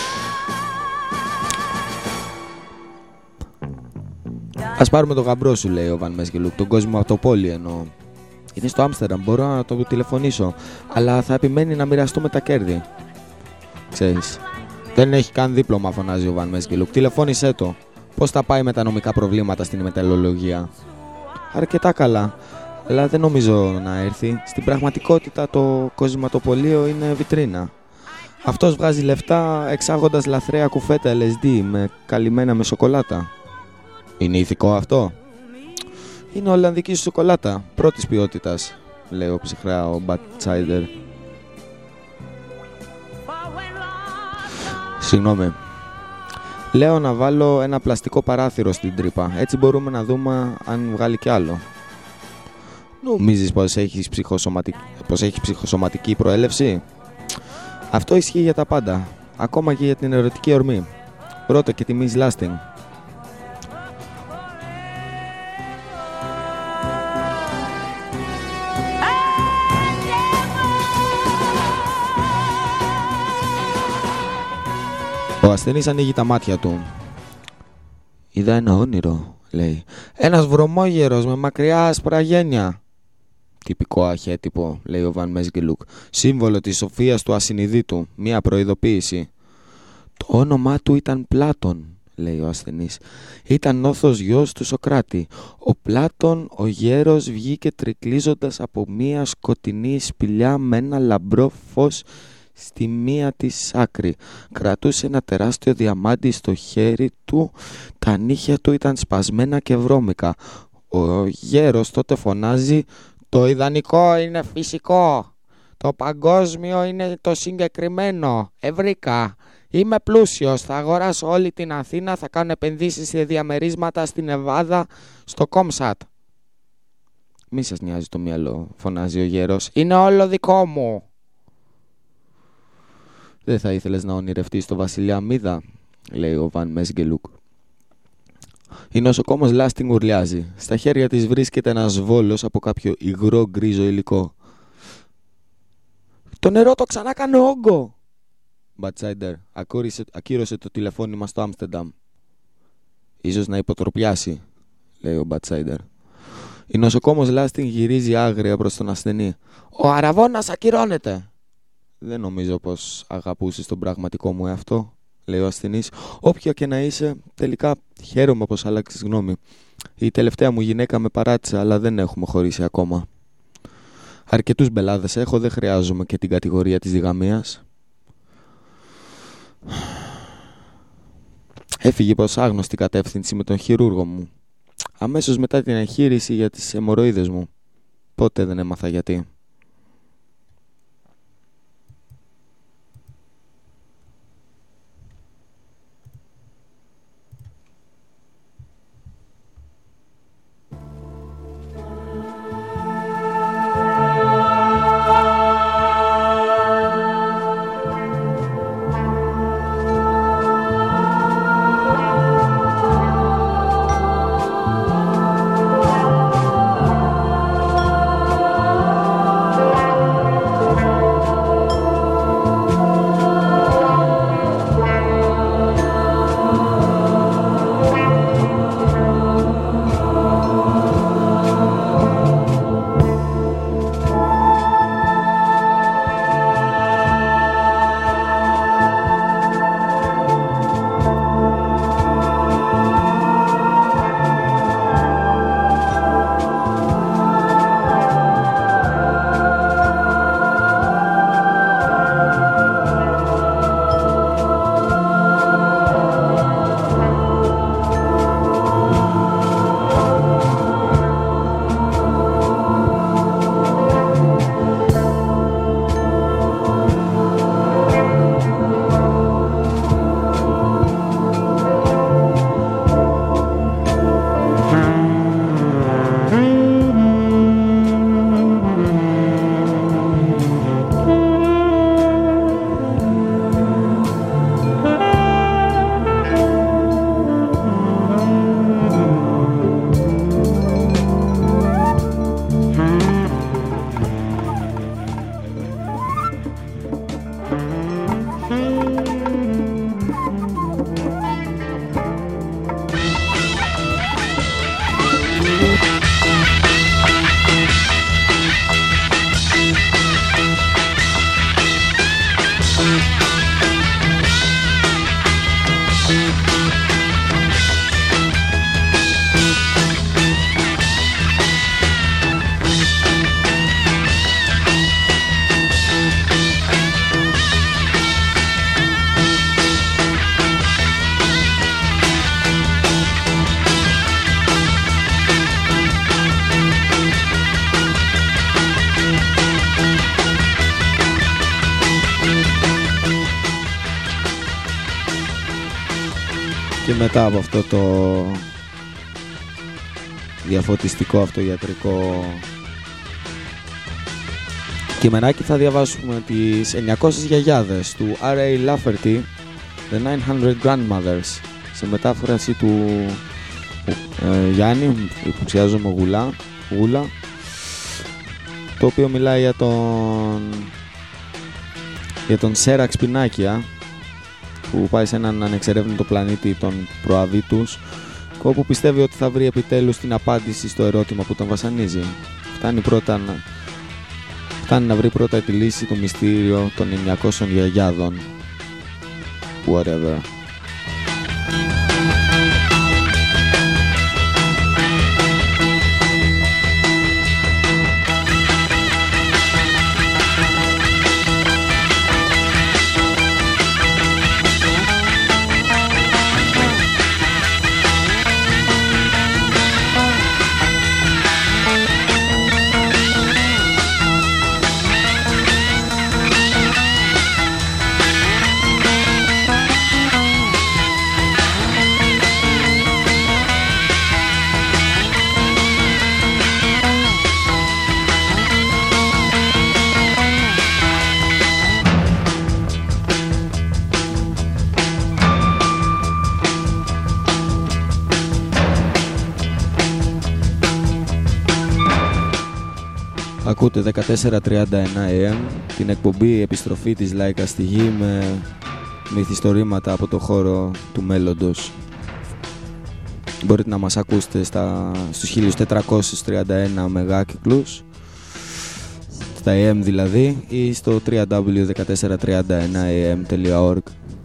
Ας πάρουμε το γαμπρό σου, λέει ο Βαν Μέσκελουκ. Τον κόσμο από το πόλι εννοώ. Είναι στο Άμστερνταμ, μπορώ να το τηλεφωνήσω. Αλλά θα επιμένει να μοιραστούμε τα κέρδη. Ξέρεις, δεν έχει καν δίπλωμα, φωνάζει ο Βαν Μέσκελουκ. Τηλεφώνησέ το. Πώς θα πάει με τα νομικά προβλήματα στην μεταλλολογία? Αρκετά καλά. αλλά δεν νομίζω να έρθει. Στην πραγματικότητα το κοσηματοπωλείο είναι βιτρίνα. Αυτός βγάζει λεφτά εξάγοντας λαθρέα κουφέτα LSD με καλυμμένα με σοκολάτα. Είναι ηθικό αυτό? Είναι ολλανδική σοκολάτα, πρώτης ποιότητας, λέει ψυχρά ο Μπατσάιντερ. Συγγνώμη. Λέω να βάλω ένα πλαστικό παράθυρο στην τρύπα. Έτσι μπορούμε να δούμε αν βγάλει κι άλλο. Νομίζεις πως έχει ψυχοσωματική προέλευση? Αυτό ισχύει για τα πάντα. Ακόμα και για την ερωτική ορμή. Ρώτα και τη Miss Lasting. Ο ασθενής ανοίγει τα μάτια του. Είδα ένα όνειρο, λέει. Ένας βρωμόγερος με μακριά άσπρα γένια. Τυπικό αρχέτυπο, λέει ο Βαν Μέσγκελουκ. Σύμβολο της σοφίας του ασυνειδήτου. Μία προειδοποίηση. Το όνομά του ήταν Πλάτων, λέει ο ασθενής. Ήταν νόθος γιος του Σοκράτη. Ο Πλάτων, ο γέρος, βγήκε τρικλίζοντας από μία σκοτεινή σπηλιά με ένα λαμπρό φως στη μία της άκρη. Κρατούσε ένα τεράστιο διαμάντι στο χέρι του. Τα νύχια του ήταν σπασμένα και βρώμικα. Ο γέρος τότε φωνάζει: «Το ιδανικό είναι φυσικό. Το παγκόσμιο είναι το συγκεκριμένο. Ευρύκα. Είμαι πλούσιος. Θα αγοράσω όλη την Αθήνα. Θα κάνω επενδύσεις σε διαμερίσματα στην Εβάδα, στο Κόμσατ». «Μη σας νοιάζει το μυαλό», φωνάζει ο γέρος. «Είναι όλο δικό μου». «Δεν θα ήθελες να ονειρευτείς το βασιλιά Μίδα», λέει ο Βαν Μέσγκελουκ. Η νοσοκόμος Λάστινγκ ουρλιάζει. Στα χέρια της βρίσκεται ένας βόλος από κάποιο υγρό γκρίζο υλικό. «Το νερό το ξανά κάνει όγκο!» Μπατσάιντερ ακύρωσε το τηλεφώνημα στο Άμστερνταμ. «Ίσως να υποτροπιάσει», λέει ο Μπατσάιντερ. Η νοσοκόμος Λάστινγκ γυρίζει άγρια προς τον ασθενή. «Ο αραβώνας ακυρώνεται!» «Δεν νομίζω πως αγαπούσες τον πραγματικό μου εαυτό», λέει ο ασθενής. «Όποια και να είσαι, τελικά χαίρομαι πως άλλαξες γνώμη. Η τελευταία μου γυναίκα με παράτησε, αλλά δεν έχουμε χωρίσει ακόμα. Αρκετούς μπελάδες έχω, δεν χρειάζομαι και την κατηγορία της διγαμίας». Έφυγε προς άγνωστη κατεύθυνση με τον χειρούργο μου. Αμέσως μετά την εγχείρηση για τις αιμορροίδες μου. Ποτέ δεν έμαθα γιατί. Και μετά από αυτό το διαφωτιστικό αυτοιατρικό κειμενάκι θα διαβάσουμε τις 900 γιαγιάδες του R.A. Lafferty, The 900 Grandmothers, σε μετάφραση του Γιάννη, υποψιάζομαι Γούλα, το οποίο μιλάει για τον Σέραξ Σπινάκια, που πάει σε έναν ανεξερεύνητο πλανήτη, τον Προαβήτους, όπου πιστεύει ότι θα βρει επιτέλους την απάντηση στο ερώτημα που τον βασανίζει. Φτάνει να βρει πρώτα τη λύση του μυστήριου των 900 γιαγιάδων. Whatever. Ακούτε 14:31 AM, την εκπομπή επιστροφή της Λάικα στη Γη με μυθιστορήματα από το χώρο του μέλλοντος. Μπορείτε να μας ακούσετε στους 1431 μεγάκυκλους, στα AM δηλαδή, ή στο www.1431am.org.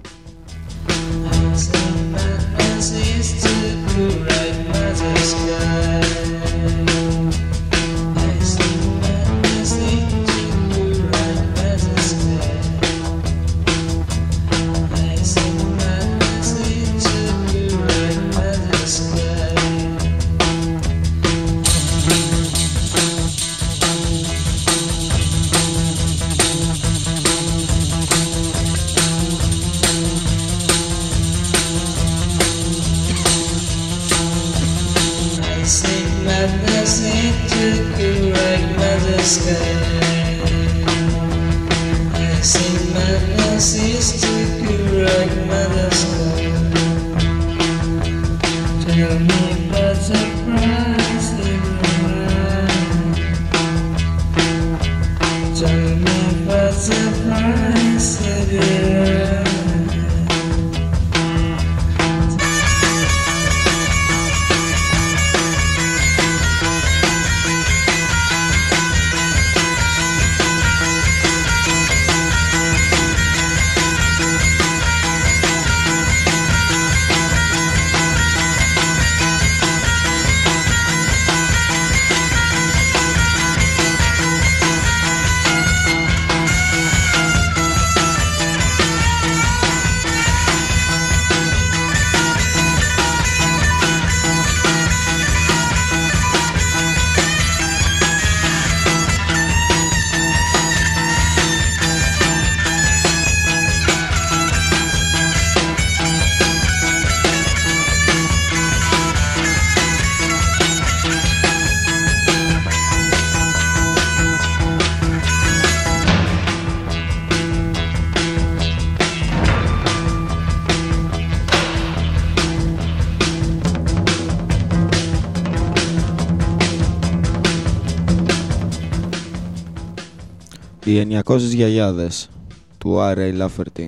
Οι 900 γιαγιάδες του R.A. Lafferty.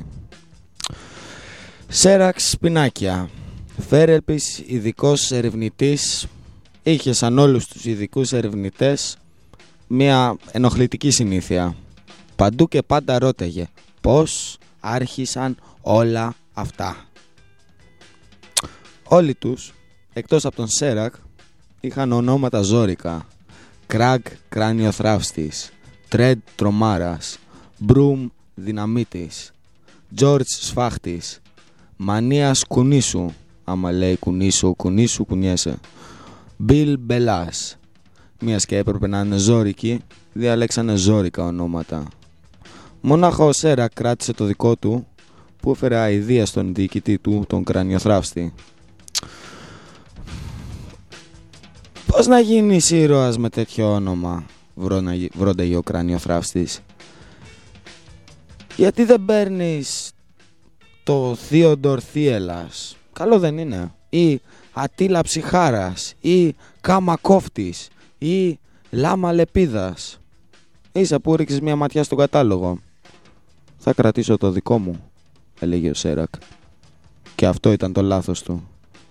Σέραξ Σπινάκια. Φέρελπης ειδικός ερευνητής, είχε σαν όλους τους ειδικούς ερευνητές μια ενοχλητική συνήθεια. Παντού και πάντα ρώταγε πώς άρχισαν όλα αυτά. Όλοι τους, εκτός από τον Σέρακ, είχαν ονόματα ζόρικα. Κραγκ κράνιο-θράυστης, Τρέντ τρομάρας, Μπρουμ δυναμίτης, Τζόρτζ σφάχτης, Μανίας κουνήσου, άμα λέει κουνήσου, κουνήσου κουνιέσαι, Μπιλ μπελάς. Μιας και έπρεπε να είναι ζόρικοι, διαλέξανε ζόρικα ονόματα. Μονάχα ο Σέρακ κράτησε το δικό του, που έφερε αηδία στον διοικητή του, τον κρανιοθράφστη. Πώς να γίνεις ήρωας με τέτοιο όνομα, βρόνταγε ο κρανιοθράφστης. Γιατί δεν παίρνεις το Θείοντορ Θίελας, καλό δεν είναι, ή Ατήλα Ψυχάρας, ή Κάμα Κόφτης, ή Λάμα Λεπίδας. Ίσα που ρίξεις μια ματιά στον κατάλογο. Θα κρατήσω το δικό μου, έλεγε ο Σέρακ. Και αυτό ήταν το λάθος του.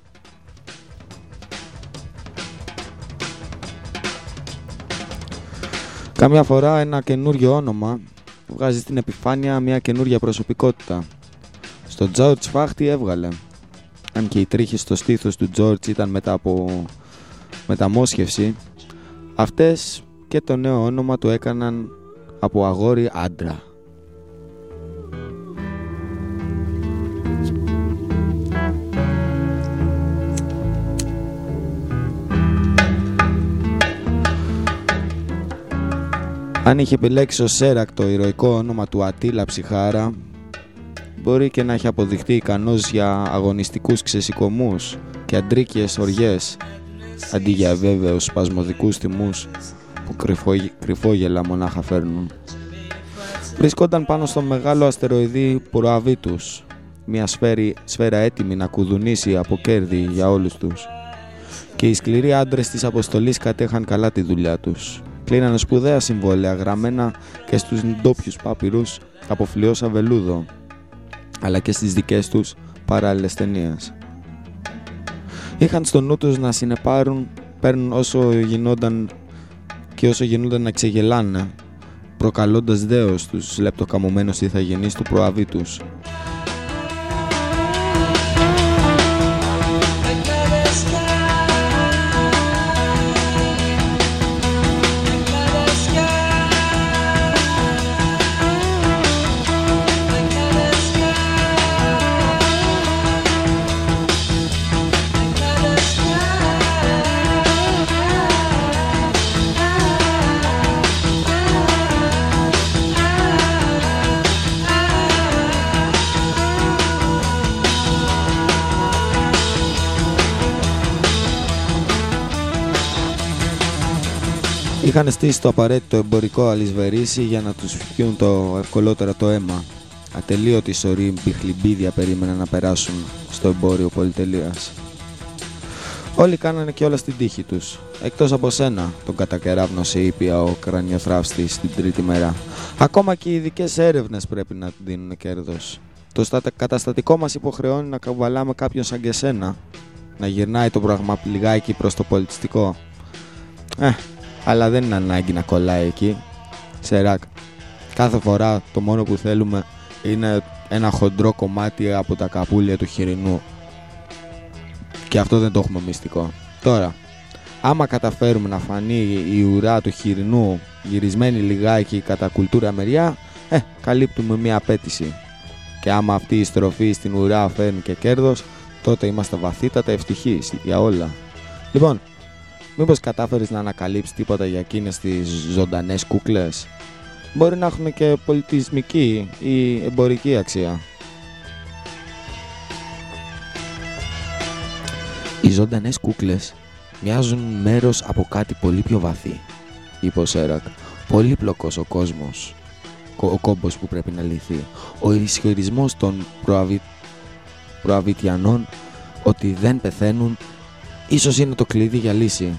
Καμιά φορά ένα καινούριο όνομα βγάζει στην επιφάνεια μια καινούρια προσωπικότητα. Στο Τζόρτζ Φάχτη έβγαλε. Αν και οι τρίχες στο στήθος του Τζόρτζ ήταν μετά από μεταμόσχευση, αυτές και το νέο όνομα του έκαναν από αγόρι άντρα. Αν είχε επιλέξει ο Σέρακ το ηρωικό όνομα του Ατήλα Ψυχάρα, μπορεί και να έχει αποδειχτεί ικανός για αγωνιστικούς ξεσηκωμούς και αντρίκιες οργές, αντί για βέβαιους σπασμωδικούς θυμούς που κρυφόγελα μονάχα φέρνουν. Βρισκόταν πάνω στο μεγάλο αστεροειδή Προαβήτους, μια σφαίρα έτοιμη να κουδουνίσει από κέρδη για όλους τους. Και οι σκληροί άντρες της αποστολής κατέχαν καλά τη δουλειά τους. Κλείνανε σπουδαία συμβόλαια γραμμένα και στους ντόπιους πάπυρους από φλοιόσα βελούδο, αλλά και στις δικές τους παράλληλες ταινίες. Είχαν στο νου τους να παίρνουν όσο γινόταν να ξεγελάνε, προκαλώντας δέος τους λεπτοκαμωμένους ηθαγενείς του Προαβήτους. Είχαν στήσει το απαραίτητο εμπορικό αλυσβερίσι για να τους πιούν το ευκολότερα το αίμα. Ατελείωτοι σωροί μπιχλιμπίδια περίμεναν να περάσουν στο εμπόριο πολυτελείας. Όλοι κάνανε και όλα στην τύχη τους. Εκτός από σένα, τον κατακεράβνωσε ήπια ο κρανιοθράφστης την τρίτη μέρα. Ακόμα και οι ειδικές έρευνες πρέπει να δίνουν κέρδος. Το καταστατικό μας υποχρεώνει να καβαλάμε κάποιον σαν και σένα, να γυρνάει το πράγμα λιγάκι προς το πολιτιστικό. Αλλά δεν είναι ανάγκη να κολλάει εκεί. Σεράκ, κάθε φορά το μόνο που θέλουμε είναι ένα χοντρό κομμάτι από τα καπούλια του χοιρινού. Και αυτό δεν το έχουμε μυστικό. Τώρα, άμα καταφέρουμε να φανεί η ουρά του χοιρινού γυρισμένη λιγάκι κατά κουλτούρα μεριά, καλύπτουμε μια απέτηση. Και άμα αυτή η στροφή στην ουρά φέρνει και κέρδος, τότε είμαστε βαθύτατα ευτυχείς για όλα. Λοιπόν, μήπως κατάφερες να ανακαλύψεις τίποτα για εκείνες τις ζωντανές κούκλες? Μπορεί να έχουν και πολιτισμική ή εμπορική αξία. Οι ζωντανές κούκλες μοιάζουν μέρος από κάτι πολύ πιο βαθύ, είπε ο Σέρακ. Πολύπλοκος ο κόσμος, ο κόμπος που πρέπει να λυθεί. Ο ισχυρισμός των προαβητιανών ότι δεν πεθαίνουν ίσως είναι το κλειδί για λύση.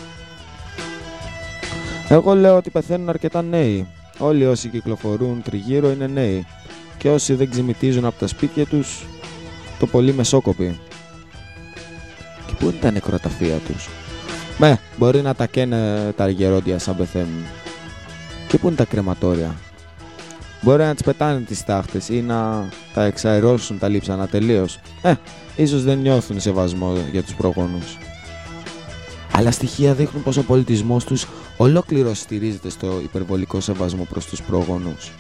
Εγώ λέω ότι πεθαίνουν αρκετά νέοι. Όλοι όσοι κυκλοφορούν τριγύρω είναι νέοι. Και όσοι δεν ξημητίζουν από τα σπίτια τους, το πολύ μεσόκοποι. Και πού είναι τα νεκροταφεία τους? Μπορεί να τα καίνε τα γερόντια σαν πεθαίνουν. Και πού είναι τα κρεματόρια? Μπορεί να τις πετάνε τις τάχτες ή να τα εξαερώσουν τα λείψανα τελείως. Ίσως δεν νιώθουν σεβασμό για τους προγόνους. Αλλά στοιχεία δείχνουν πως ο πολιτισμός τους ολόκληρος στηρίζεται στο υπερβολικό σεβασμό προς τους προγόνους.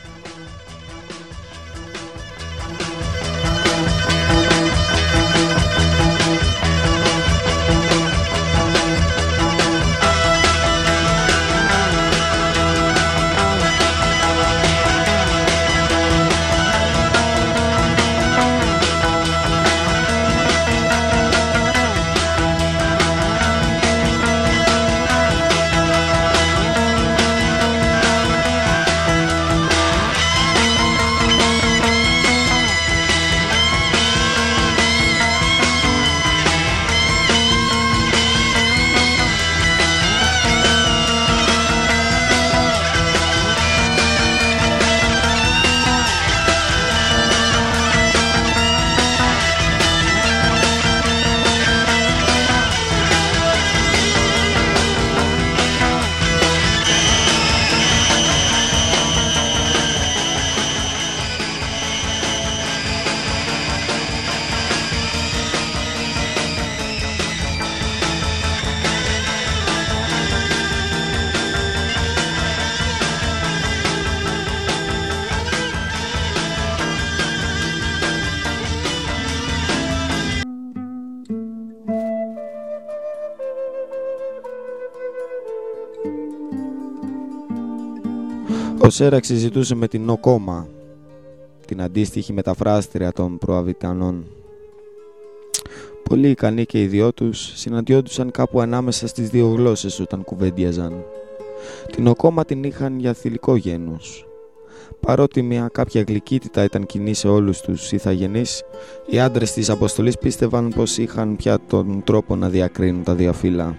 Ο Σέρακ συζητούσε με την Νοκόμα, την αντίστοιχη μεταφράστρια των Προαβιτανών. Πολύ ικανοί και οι δυο τους συναντιόντουσαν κάπου ανάμεσα στις δύο γλώσσες όταν κουβέντιαζαν. Την Νοκόμα την είχαν για θηλυκό γένους. Παρότι μια κάποια γλυκύτητα ήταν κοινή σε όλους τους ηθαγενείς, οι άντρες της αποστολής πίστευαν πως είχαν πια τον τρόπο να διακρίνουν τα δύο φύλλα.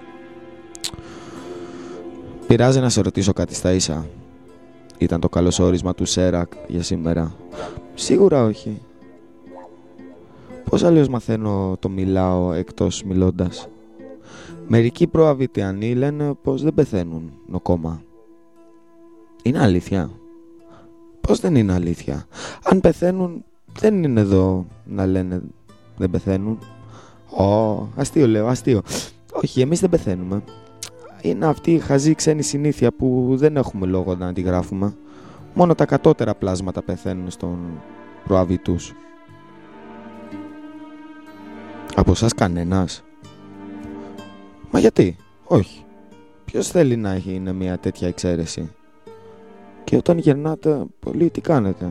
«Πειράζει να σε ρωτήσω κάτι στα ίσα?» ήταν το καλωσόρισμα του Σέρακ για σήμερα. «Σίγουρα όχι. Πώς αλλιώς μαθαίνω το μιλάω εκτός μιλώντας?» «Μερικοί προαβιτιανοί λένε πως δεν πεθαίνουν, Νοκόμα». «Είναι αλήθεια?» «Πώς δεν είναι αλήθεια? Αν πεθαίνουν δεν είναι εδώ να λένε δεν πεθαίνουν». Αστείο λέω, αστείο. Όχι, εμείς δεν πεθαίνουμε. Είναι αυτή η χαζή ξένη συνήθεια που δεν έχουμε λόγο να αντιγράφουμε. Μόνο τα κατώτερα πλάσματα πεθαίνουν στον προαβητούς». «Από εσάς κανένας?» «Μα γιατί? Όχι. Ποιος θέλει να είναι μια τέτοια εξαίρεση? Και όταν γερνάτε πολύ τι κάνετε?»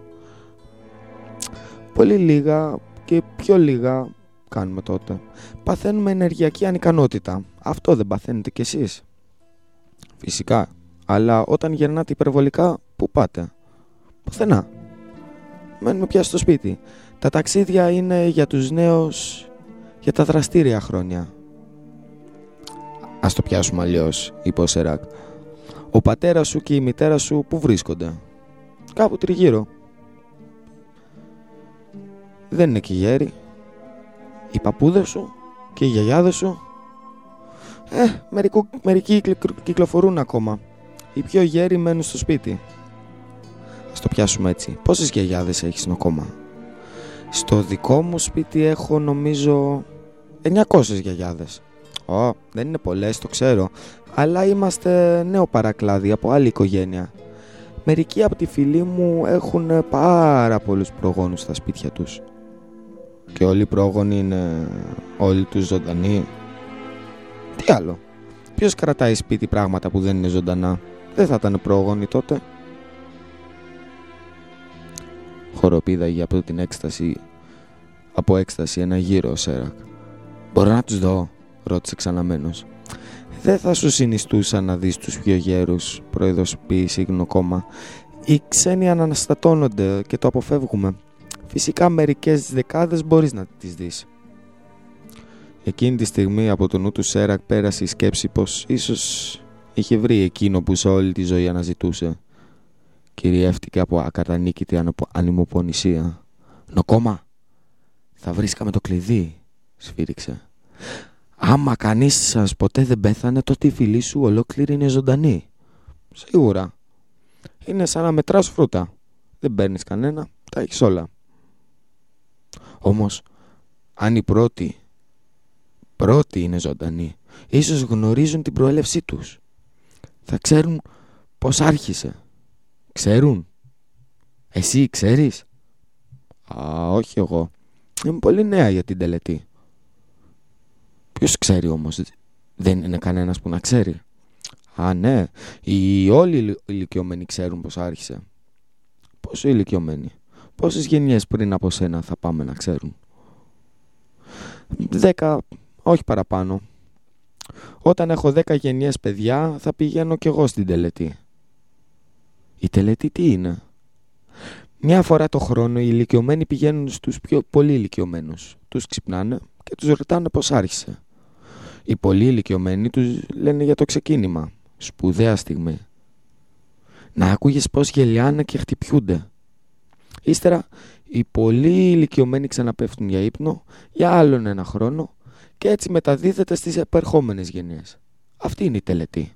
«Πολύ λίγα και πιο λίγα κάνουμε τότε. Παθαίνουμε ενεργειακή ανικανότητα. Αυτό δεν παθαίνετε κι εσείς?» «Φυσικά. Αλλά όταν γερνάτε υπερβολικά, πού πάτε?» «Πουθενά. Μένουμε πια στο σπίτι. Τα ταξίδια είναι για τους νέους, για τα δραστήρια χρόνια». «Ας το πιάσουμε αλλιώς», είπε ο Σεράκ. «Ο πατέρας σου και η μητέρα σου πού βρίσκονται?» «Κάπου τριγύρω». «Δεν είναι και γέροι?» «Οι παππούδες σου και οι γιαγιάδες σου?» Μερικοί κυκλοφορούν ακόμα. Οι πιο γέροι μένουν στο σπίτι». «Ας το πιάσουμε έτσι. Πόσες γιαγιάδες έχεις ακόμα?» «Στο δικό μου σπίτι έχω νομίζω 900 γιαγιάδες». Δεν είναι πολλές, το ξέρω, αλλά είμαστε νέο παρακλάδι από άλλη οικογένεια. Μερικοί από τη φυλή μου έχουν πάρα πολλούς προγόνους στα σπίτια τους». «Και όλοι οι πρόγονοι είναι όλοι τους ζωντανοί?» «Τι άλλο? Ποιος κρατάει σπίτι πράγματα που δεν είναι ζωντανά? Δεν θα ήταν πρόγονοι τότε?» Χοροπήδαγε από έκσταση ένα γύρο ο Σέρακ. «Μπορώ να τους δω?» ρώτησε ξαναμένος. «Δεν θα σου συνιστούσα να δεις τους πιο γέρους», προειδοποίησε η Νοκόμα. «Οι ξένοι αναστατώνονται και το αποφεύγουμε. Φυσικά μερικές δεκάδες μπορείς να τις δεις». Εκείνη τη στιγμή από το νου του Σέρακ πέρασε η σκέψη πως ίσως είχε βρει εκείνο που σε όλη τη ζωή αναζητούσε. Κυριεύτηκε από ακατανίκητη ανυπομονησία. «Νοκόμα, θα βρίσκαμε το κλειδί», σφύριξε. «Άμα κανείς σας ποτέ δεν πέθανε, τότε η φυλή σου ολόκληρη είναι ζωντανή». «Σίγουρα. Είναι σαν να μετράς φρούτα. Δεν παίρνεις κανένα, τα έχεις όλα». «Όμως, αν οι πρώτοι είναι ζωντανοί, ίσως γνωρίζουν την προέλευσή τους. Θα ξέρουν πώς άρχισε». «Ξέρουν? Εσύ ξέρεις?» «Όχι εγώ. Είμαι πολύ νέα για την τελετή». «Ποιος ξέρει όμως? Δεν είναι κανένας που να ξέρει?» «Ναι, όλοι οι ηλικιωμένοι ξέρουν πώς άρχισε». «Πόσο ηλικιωμένοι? Πόσες γενιές πριν από σένα θα πάμε να ξέρουν?» 10, όχι παραπάνω. Όταν έχω 10 γενιές παιδιά θα πηγαίνω κι εγώ στην τελετή». «Η τελετή τι είναι?» «Μια φορά το χρόνο οι ηλικιωμένοι πηγαίνουν στους πιο πολύ ηλικιωμένους. Τους ξυπνάνε και τους ρωτάνε πώς άρχισε. Οι πολύ ηλικιωμένοι τους λένε για το ξεκίνημα. Σπουδαία στιγμή. Να ακούγες πώς γελιάνε και χτυπιούνται. Ύστερα οι πολύ ηλικιωμένοι ξαναπέφτουν για ύπνο για άλλον ένα χρόνο και έτσι μεταδίδεται στις επερχόμενες γενιές. Αυτή είναι η τελετή».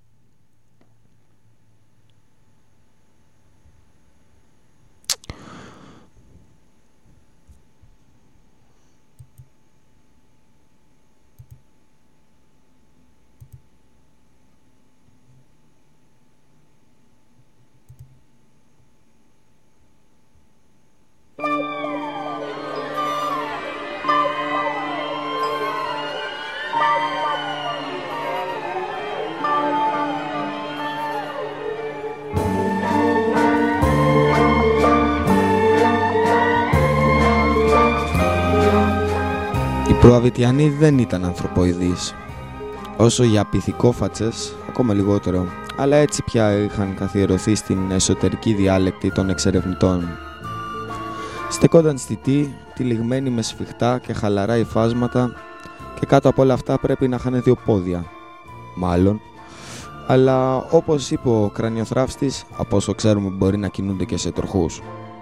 προαβιτιανοί δεν ήταν ανθρωποειδείς, όσο για πυθικόφατσες ακόμα λιγότερο, αλλά έτσι πια είχαν καθιερωθεί στην εσωτερική διάλεκτη των εξερευνητών. Στεκόνταν στη τυλιγμένοι με σφιχτά και χαλαρά υφάσματα, και κάτω από όλα αυτά πρέπει να είχαν 2 πόδια, μάλλον, αλλά όπως είπε ο κρανιοθράφστης, από όσο ξέρουμε μπορεί να κινούνται και σε τροχούς.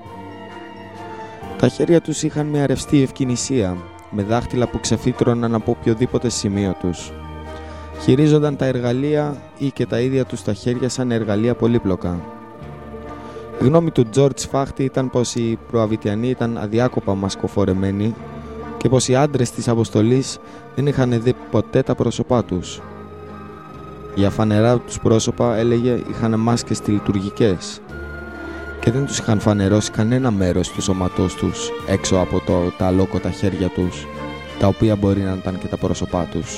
Τα χέρια τους είχαν μια ρευστή ευκινησία, με δάχτυλα που ξεφύτρωναν από οποιοδήποτε σημείο τους. Χειρίζονταν τα εργαλεία ή και τα ίδια τους τα χέρια σαν εργαλεία πολύπλοκα. Η γνώμη του Τζόρτζ Φάχτη ήταν πως οι προαβιτιανοί ήταν αδιάκοπα μασκοφορεμένοι και πως οι άντρες της αποστολής δεν είχαν δει ποτέ τα πρόσωπά τους. Για φανερά τους πρόσωπα, έλεγε, είχαν μάσκες τηλειτουργικές και δεν τους είχαν φανερώσει κανένα μέρος του σώματός τους έξω από τα αλόκοτα χέρια τους, τα οποία μπορεί να ήταν και τα πρόσωπά τους.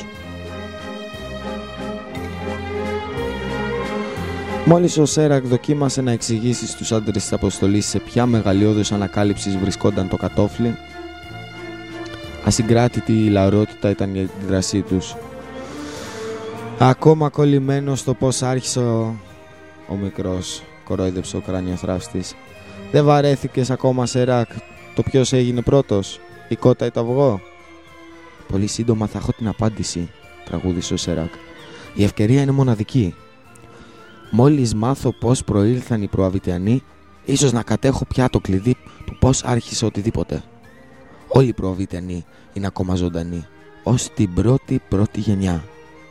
Μόλις ο Σέρακ δοκίμασε να εξηγήσει στους άντρες της αποστολής σε ποια μεγαλειώδους ανακάλυψης βρισκόταν το κατόφλι, ασυγκράτητη η λαρότητα ήταν η αντίδρασή τους. Ακόμα κολλημένο στο πώς άρχισε ο μικρός, κορόιδεψε ο κρανιοθράφστης. Δεν βαρέθηκες ακόμα, Σέρακ, το ποιος έγινε πρώτος, η κότα ή το αυγό? Πολύ σύντομα θα έχω την απάντηση, τραγούδισε ο Σέρακ. Η ευκαιρία είναι μοναδική. Μόλις μάθω πώς προήλθαν οι προαβιτιανοί, ίσως να κατέχω πια το κλειδί του πώς άρχισε οτιδήποτε. Όλοι οι προαβιτιανοί είναι ακόμα ζωντανοί, ως την πρώτη γενιά.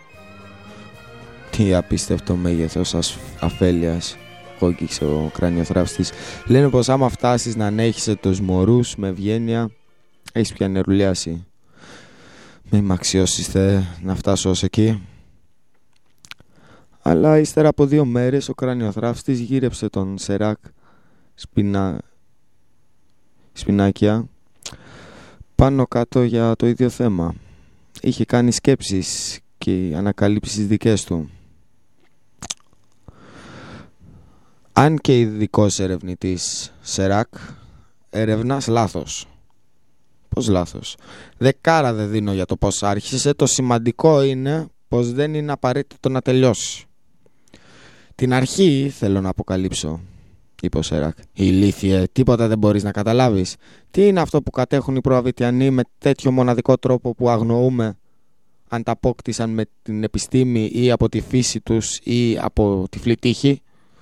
Τι απίστευτο μέγεθος αφέλειας, γόγγιξε ο κρανιοθράφστης. Λένε πως άμα φτάσεις να ανέχεσαι τους μωρούς με ευγένεια, έχεις πια νερουλιάσει. Μη μ' αξιώσεις, Θεέ, να φτάσω ως εκεί. Αλλά ύστερα από 2 μέρες ο κρανιοθράφστης γύρεψε τον Σεράκ σπινάκια πάνω κάτω για το ίδιο θέμα. Είχε κάνει σκέψεις και ανακαλύψεις δικές του. Αν και ειδικός ερευνητής, Σεράκ, ερευνάς λάθος. Πώς λάθος? 10 δεν δίνω για το πώς άρχισε. Το σημαντικό είναι πως δεν είναι απαραίτητο να τελειώσει. Την αρχή θέλω να αποκαλύψω, είπε ο Σέρακ. Ηλίθιε, τίποτα δεν μπορείς να καταλάβεις. Τι είναι αυτό που κατέχουν οι προαβιτιανοί με τέτοιο μοναδικό τρόπο που αγνοούμε, αν τα απόκτησαν με την επιστήμη ή από τη φύση τους ή από τυφλή τύχη?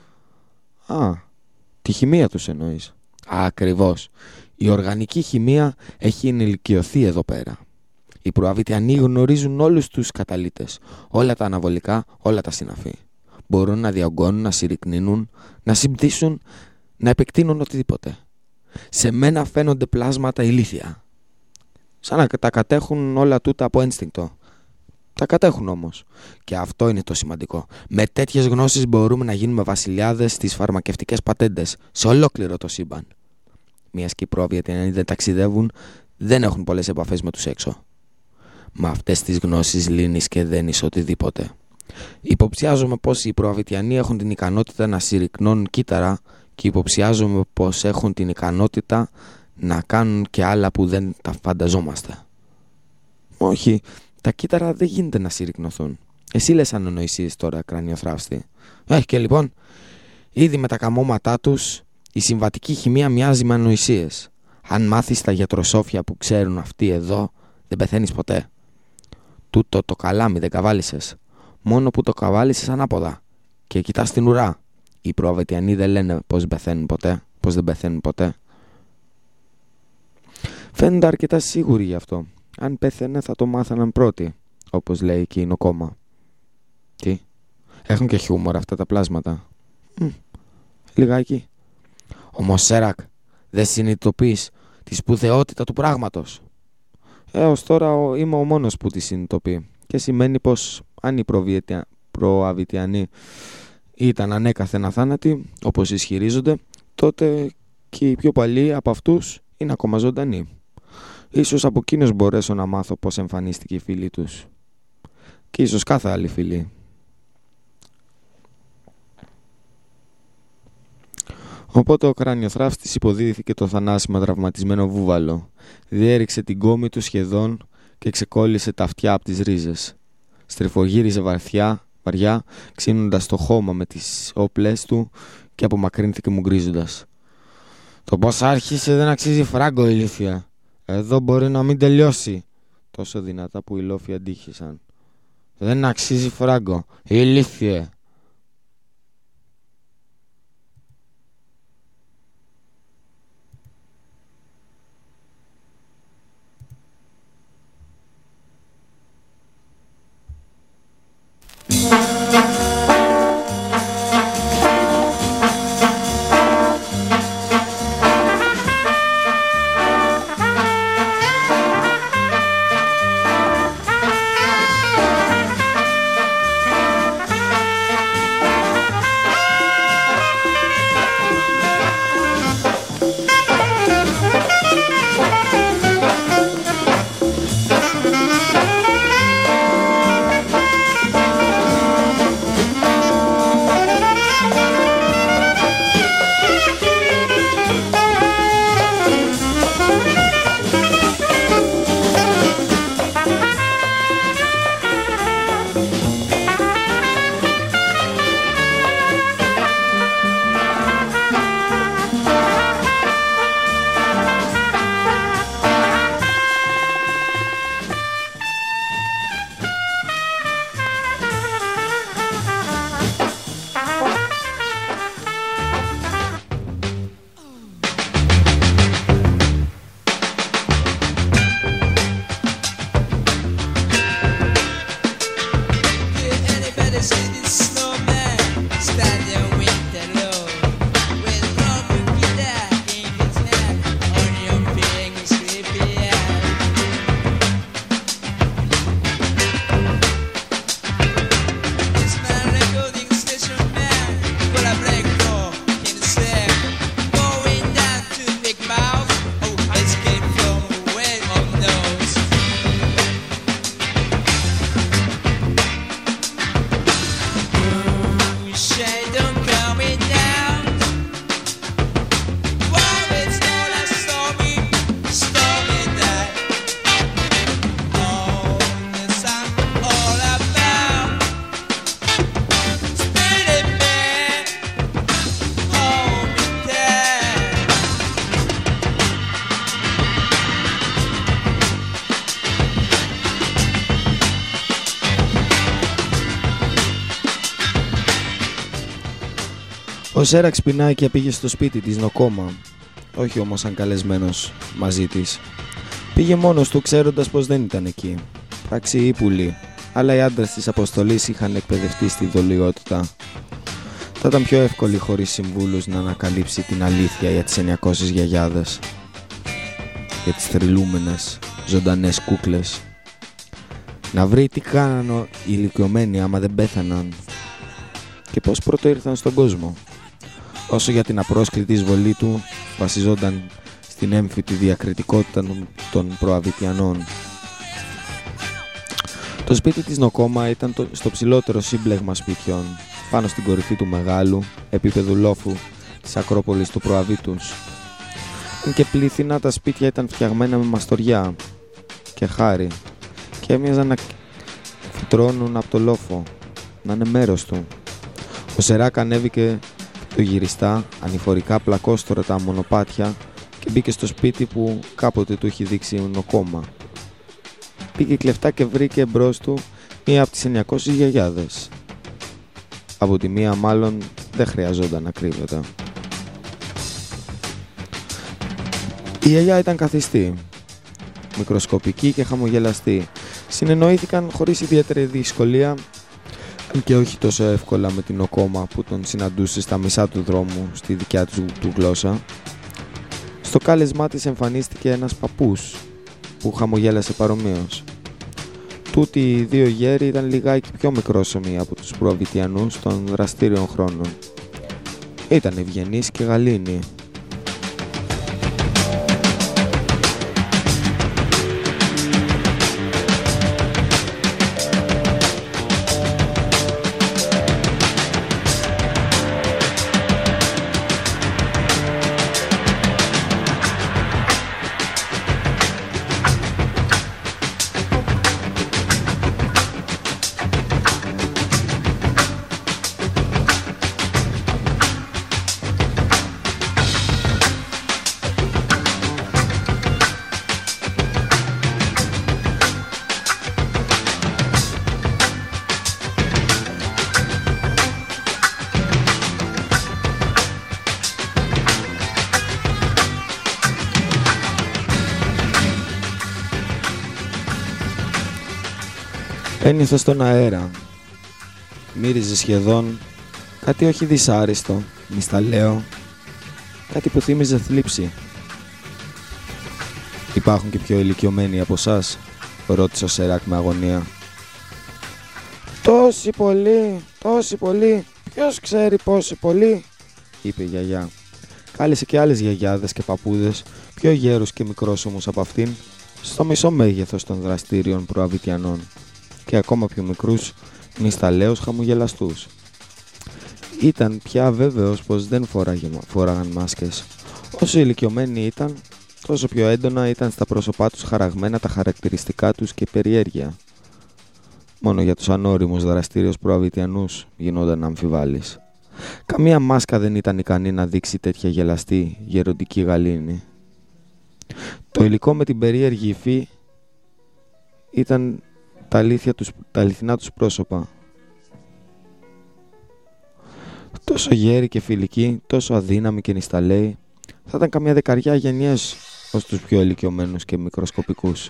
Τη χημεία τους εννοείς? Ακριβώς. Η οργανική χημεία έχει ενηλικιωθεί εδώ πέρα. Οι προαβιτιανοί γνωρίζουν όλους τους καταλύτες, όλα τα αναβολικά, όλα τα συναφή. Μπορούν να διαγκώνουν, να συρρυκνίνουν, να συμπτήσουν, να επεκτείνουν οτιδήποτε. Σε μένα φαίνονται πλάσματα ηλίθια. Σαν να τα κατέχουν όλα τούτα από ένστικτο. Τα κατέχουν όμως. Και αυτό είναι το σημαντικό. Με τέτοιες γνώσεις μπορούμε να γίνουμε βασιλιάδες στις φαρμακευτικές πατέντες σε ολόκληρο το σύμπαν. Μιας και οι προαβιτιανοί δεν ταξιδεύουν, δεν έχουν πολλές επαφές με τους έξω. Με αυτές τις γνώσεις λύνεις και δένεις οτιδήποτε. Υποψιάζομαι πως οι προαβιτιανοί έχουν την ικανότητα να συρρυκνώνουν κύτταρα και υποψιάζομαι πως έχουν την ικανότητα να κάνουν και άλλα που δεν τα φανταζόμαστε. Όχι, τα κύτταρα δεν γίνεται να συρρυκνωθούν. Εσύ λες ανοησίες τώρα, κρανιοθράφστη. Και λοιπόν, ήδη με τα καμώματά τους η συμβατική χημεία μοιάζει με ανοησίες. Αν μάθεις τα γιατροσόφια που ξέρουν αυτοί εδώ, δεν πεθαίνεις ποτέ. Τούτο το καλάμι δεν καβάλισες. Μόνο που το καβάλισες ανάποδα και κοιτάς στην ουρά. Οι προαβιτιανοί δεν λένε πως δεν πεθαίνουν ποτέ. Φαίνονται αρκετά σίγουροι γι' αυτό. Αν πέθαινε θα το μάθαναν πρώτοι, όπως λέει εκείνο κόμμα. Τι, έχουν και χιούμορ αυτά τα πλάσματα? Λιγάκι. Όμως, Σέρακ, δεν συνειδητοποιείς τη σπουδαιότητα του πράγματος? Έως τώρα είμαι ο μόνος που τη συνειδητοποιεί. Και σημαίνει πως αν οι προαβιτιανοί ήταν ανέκαθεν αθάνατοι, όπως ισχυρίζονται, τότε και οι πιο παλιοί από αυτούς είναι ακόμα ζωντανοί. Ίσως από εκείνους μπορέσω να μάθω πώς εμφανίστηκε η φυλή τους. Και ίσως κάθε άλλη φυλή. Οπότε ο κρανιοθράφστης υποδίθηκε το θανάσιμα τραυματισμένο βούβαλο. Διέριξε την κόμη του σχεδόν και ξεκόλλησε τα αυτιά από τις ρίζες. Στριφογύριζε βαριά, ξύνοντας το χώμα με τις όπλες του και απομακρύνθηκε μου γκρίζοντας. «Το πώς άρχισε δεν αξίζει φράγκο, ηλίθεια. Εδώ μπορεί να μην τελειώσει», τόσο δυνατά που οι λόφοι αντίχησαν. «Δεν αξίζει φράγκο, ηλίθιε». Ο Σέραξ πεινάει και πήγε στο σπίτι της Νοκόμα, όχι όμως σαν καλεσμένος μαζί της. Πήγε μόνος του ξέροντας πως δεν ήταν εκεί. Πράξη ύπουλη, αλλά οι άντρες της αποστολής είχαν εκπαιδευτεί στη δολιότητα. Θα ήταν πιο εύκολη χωρίς συμβούλους να ανακαλύψει την αλήθεια για τις 900 γιαγιάδες. Για τις θρυλούμενες, ζωντανές κούκλες. Να βρει τι κάνανε οι ηλικιωμένοι άμα δεν πέθαναν και πώς πρώτο ήρθαν στον κόσμο. Όσο για την απρόσκριτη εισβολή του, βασιζόταν στην έμφυτη διακριτικότητα των προαβητιανών. Το σπίτι της Νοκόμα ήταν στο ψηλότερο σύμπλεγμα σπιτιών, πάνω στην κορυφή του μεγάλου, επίπεδου λόφου της Ακρόπολης του Προαβήτους. Και πλήθυνα τα σπίτια ήταν φτιαγμένα με μαστοριά και χάρη και έμοιαζαν να φυτρώνουν από το λόφο, να είναι μέρος του. Ο Σεράκ ανέβηκε το γυριστά, ανηφορικά πλακόστορα τα μονοπάτια και μπήκε στο σπίτι που κάποτε του είχε δείξει η Νοκόμα. Πήγε κλεφτά και βρήκε μπρος του μία από τις 900 γιαγιάδες. Από τη μία μάλλον δεν χρειαζόταν να κρύβεται. Η γιαγιά ήταν καθιστή, μικροσκοπική και χαμογελαστή. Συνεννοήθηκαν χωρίς ιδιαίτερη δυσκολία και όχι τόσο εύκολα με την Νοκόμα που τον συναντούσε στα μισά του δρόμου στη δικιά του γλώσσα. Στο κάλεσμά της εμφανίστηκε ένας παππούς που χαμογέλασε παρομοίως. Τούτοι οι δύο γέροι ήταν λιγάκι πιο μικρόσωμοι από τους προαβητιανούς των δραστήριων χρόνων. Ήταν ευγενείς και γαλήνοι. Ένιωθα στον αέρα. Μύριζε σχεδόν κάτι όχι δυσάρεστο, νησταλέο, κάτι που θύμιζε θλίψη. «Υπάρχουν και πιο ηλικιωμένοι από εσάς?» ρώτησε ο Σεράκ με αγωνία. «Τόσοι πολλοί, ποιος ξέρει πόσοι πολλοί», είπε η γιαγιά. Κάλεσε και άλλες γιαγιάδες και παππούδες, πιο γέρους και μικρόσωμους από αυτήν, στο μισό μέγεθος των δραστήριων προαβητιανών, και ακόμα πιο μικρούς, νησταλέους χαμογελαστούς. Ήταν πια βέβαιος πως δεν φόραγαν μάσκες. Όσο ηλικιωμένοι ήταν, τόσο πιο έντονα ήταν στα πρόσωπά τους χαραγμένα τα χαρακτηριστικά τους και περιέργεια. Μόνο για τους ανώριμους δραστήριους προαβητιανούς γινόταν να αμφιβάλλεις. Καμία μάσκα δεν ήταν ικανή να δείξει τέτοια γελαστή, γεροντική γαλήνη. Το υλικό με την περίεργη υφή ήταν τα αληθινά τους πρόσωπα. Τόσο γέροι και φιλικοί, τόσο αδύναμοι και νησταλέοι, θα ήταν καμιά δεκαριά γενιές ως τους πιο ηλικιωμένους και μικροσκοπικούς.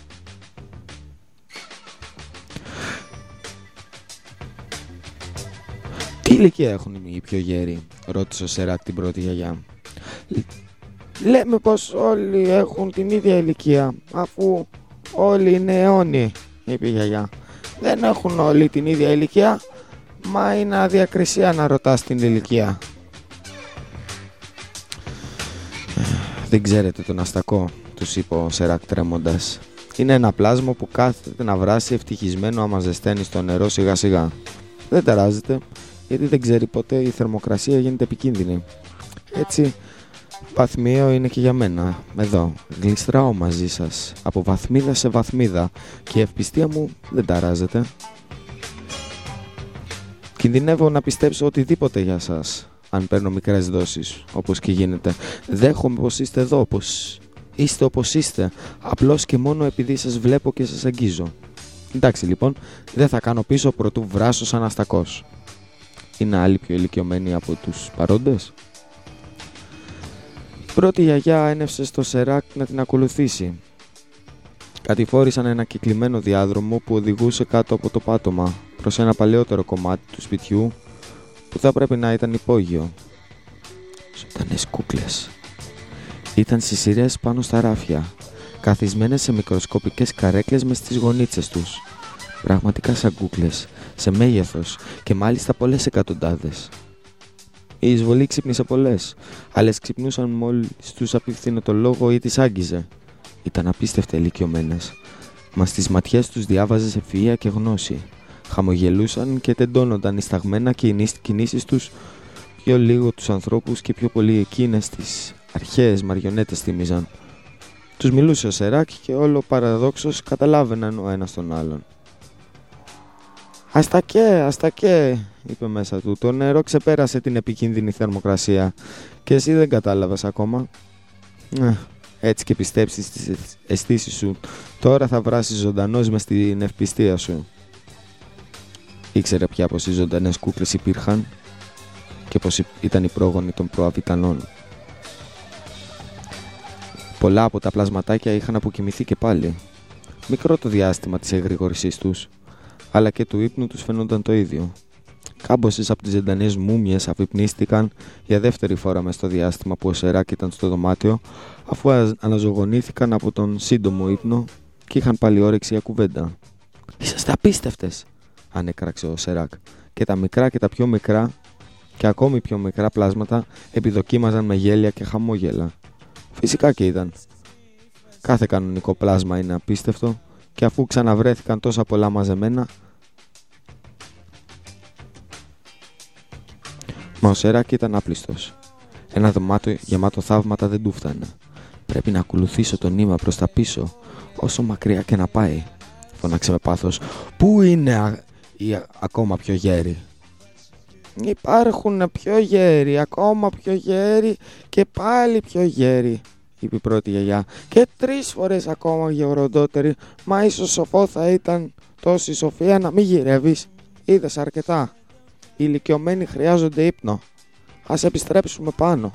«Τι ηλικία έχουν οι πιο γέροι?» ρώτησε ο Σεράκ την πρώτη γιαγιά. «Λέμε πως όλοι έχουν την ίδια ηλικία, αφού όλοι είναι αιώνιοι», είπε η γιαγιά. «Δεν έχουν όλοι την ίδια ηλικία, μα είναι αδιακρισία να ρωτάς την ηλικία». «Δεν ξέρετε τον αστακό», τους είπε ο Σεράκ τρέμοντας. «Είναι ένα πλάσμα που κάθεται να βράσει ευτυχισμένο άμα ζεσταίνει στο νερό σιγά σιγά. Δεν ταράζεται, γιατί δεν ξέρει ποτέ η θερμοκρασία γίνεται επικίνδυνη. Έτσι, βαθμιαίο είναι και για μένα. Εδώ, γλιστράω μαζί σας, από βαθμίδα σε βαθμίδα, και η ευπιστία μου δεν ταράζεται. Κινδυνεύω να πιστέψω οτιδήποτε για σας, αν παίρνω μικρές δόσεις, όπως και γίνεται. Δέχομαι πως είστε εδώ, πως είστε όπως είστε, απλώς και μόνο επειδή σας βλέπω και σας αγγίζω. Εντάξει λοιπόν, δεν θα κάνω πίσω προτού βράσω σαν αστακός». «Είναι άλλοι πιο ηλικιωμένοι από τους παρόντες?» Η πρώτη γιαγιά ένευσε στο Σεράκ να την ακολουθήσει. Κατηφόρησαν ένα κυκλημένο διάδρομο που οδηγούσε κάτω από το πάτωμα προς ένα παλαιότερο κομμάτι του σπιτιού που θα πρέπει να ήταν υπόγειο. Ζωντανές κούκλες. Ήταν στις σειρές πάνω στα ράφια, καθισμένες σε μικροσκοπικές καρέκλες μες στις γωνίτσες τους. Πραγματικά σαν κούκλες, σε μέγεθος και μάλιστα πολλές εκατοντάδες. Η εισβολή ξύπνησε πολλές, άλλες ξυπνούσαν μόλις τους απίφθινε το λόγο ή τις άγγιζε. Ήταν απίστευτα ηλικιωμένες, μα στις ματιές τους διάβαζε ευφυΐα και γνώση. Χαμογελούσαν και τεντώνονταν νησταγμένα και οι κινήσεις τους πιο λίγο τους ανθρώπους και πιο πολύ εκείνες τις αρχαίες μαριονέτες θυμίζαν. Τους μιλούσε ο Σεράκ και όλο παραδόξως καταλάβαιναν ο ένας τον άλλον. «Αστακέ», είπε μέσα του, «το νερό ξεπέρασε την επικίνδυνη θερμοκρασία και εσύ δεν κατάλαβες ακόμα. Έτσι και πιστέψεις τις αισθήσεις σου, τώρα θα βράσεις ζωντανός μες στην ευπιστία σου». Ήξερε πια πως οι ζωντανές κούκλες υπήρχαν και πως ήταν οι πρόγονοι των προαβητανών. Πολλά από τα πλασματάκια είχαν αποκοιμηθεί και πάλι. Μικρό το διάστημα της εγρήγορσής τους, αλλά και του ύπνου τους φαινόταν το ίδιο. Κάμποσες από τις ζωντανές μούμιες αφυπνίστηκαν για δεύτερη φορά μες στο διάστημα που ο Σεράκ ήταν στο δωμάτιο, αφού αναζωογονήθηκαν από τον σύντομο ύπνο και είχαν πάλι όρεξη για κουβέντα. «Είσαστε απίστευτες», ανέκραξε ο Σεράκ, και τα μικρά και τα πιο μικρά και ακόμη πιο μικρά πλάσματα επιδοκίμαζαν με γέλια και χαμόγελα. Φυσικά και ήταν. Κάθε κανονικό πλάσμα είναι απίστευτο, και αφού ξαναβρέθηκαν τόσα πολλά μαζεμένα, μα ο Σεράκ ήταν άπλιστος. Ένα δωμάτιο γεμάτο θαύματα δεν του φτάνε. «Πρέπει να ακολουθήσω το νήμα προς τα πίσω, όσο μακριά και να πάει», φώναξε με πάθος. «Πού είναι οι ακόμα πιο γέροι?» «Υπάρχουν πιο γέροι, ακόμα πιο γέροι και πάλι πιο γέροι», είπε η πρώτη γιαγιά, «και 3 φορές ακόμα γεροντότεροι, μα ίσως σοφό θα ήταν τόση σοφία να μην γυρεύεις. Είδες αρκετά. Οι ηλικιωμένοι χρειάζονται ύπνο. Ας επιστρέψουμε πάνω».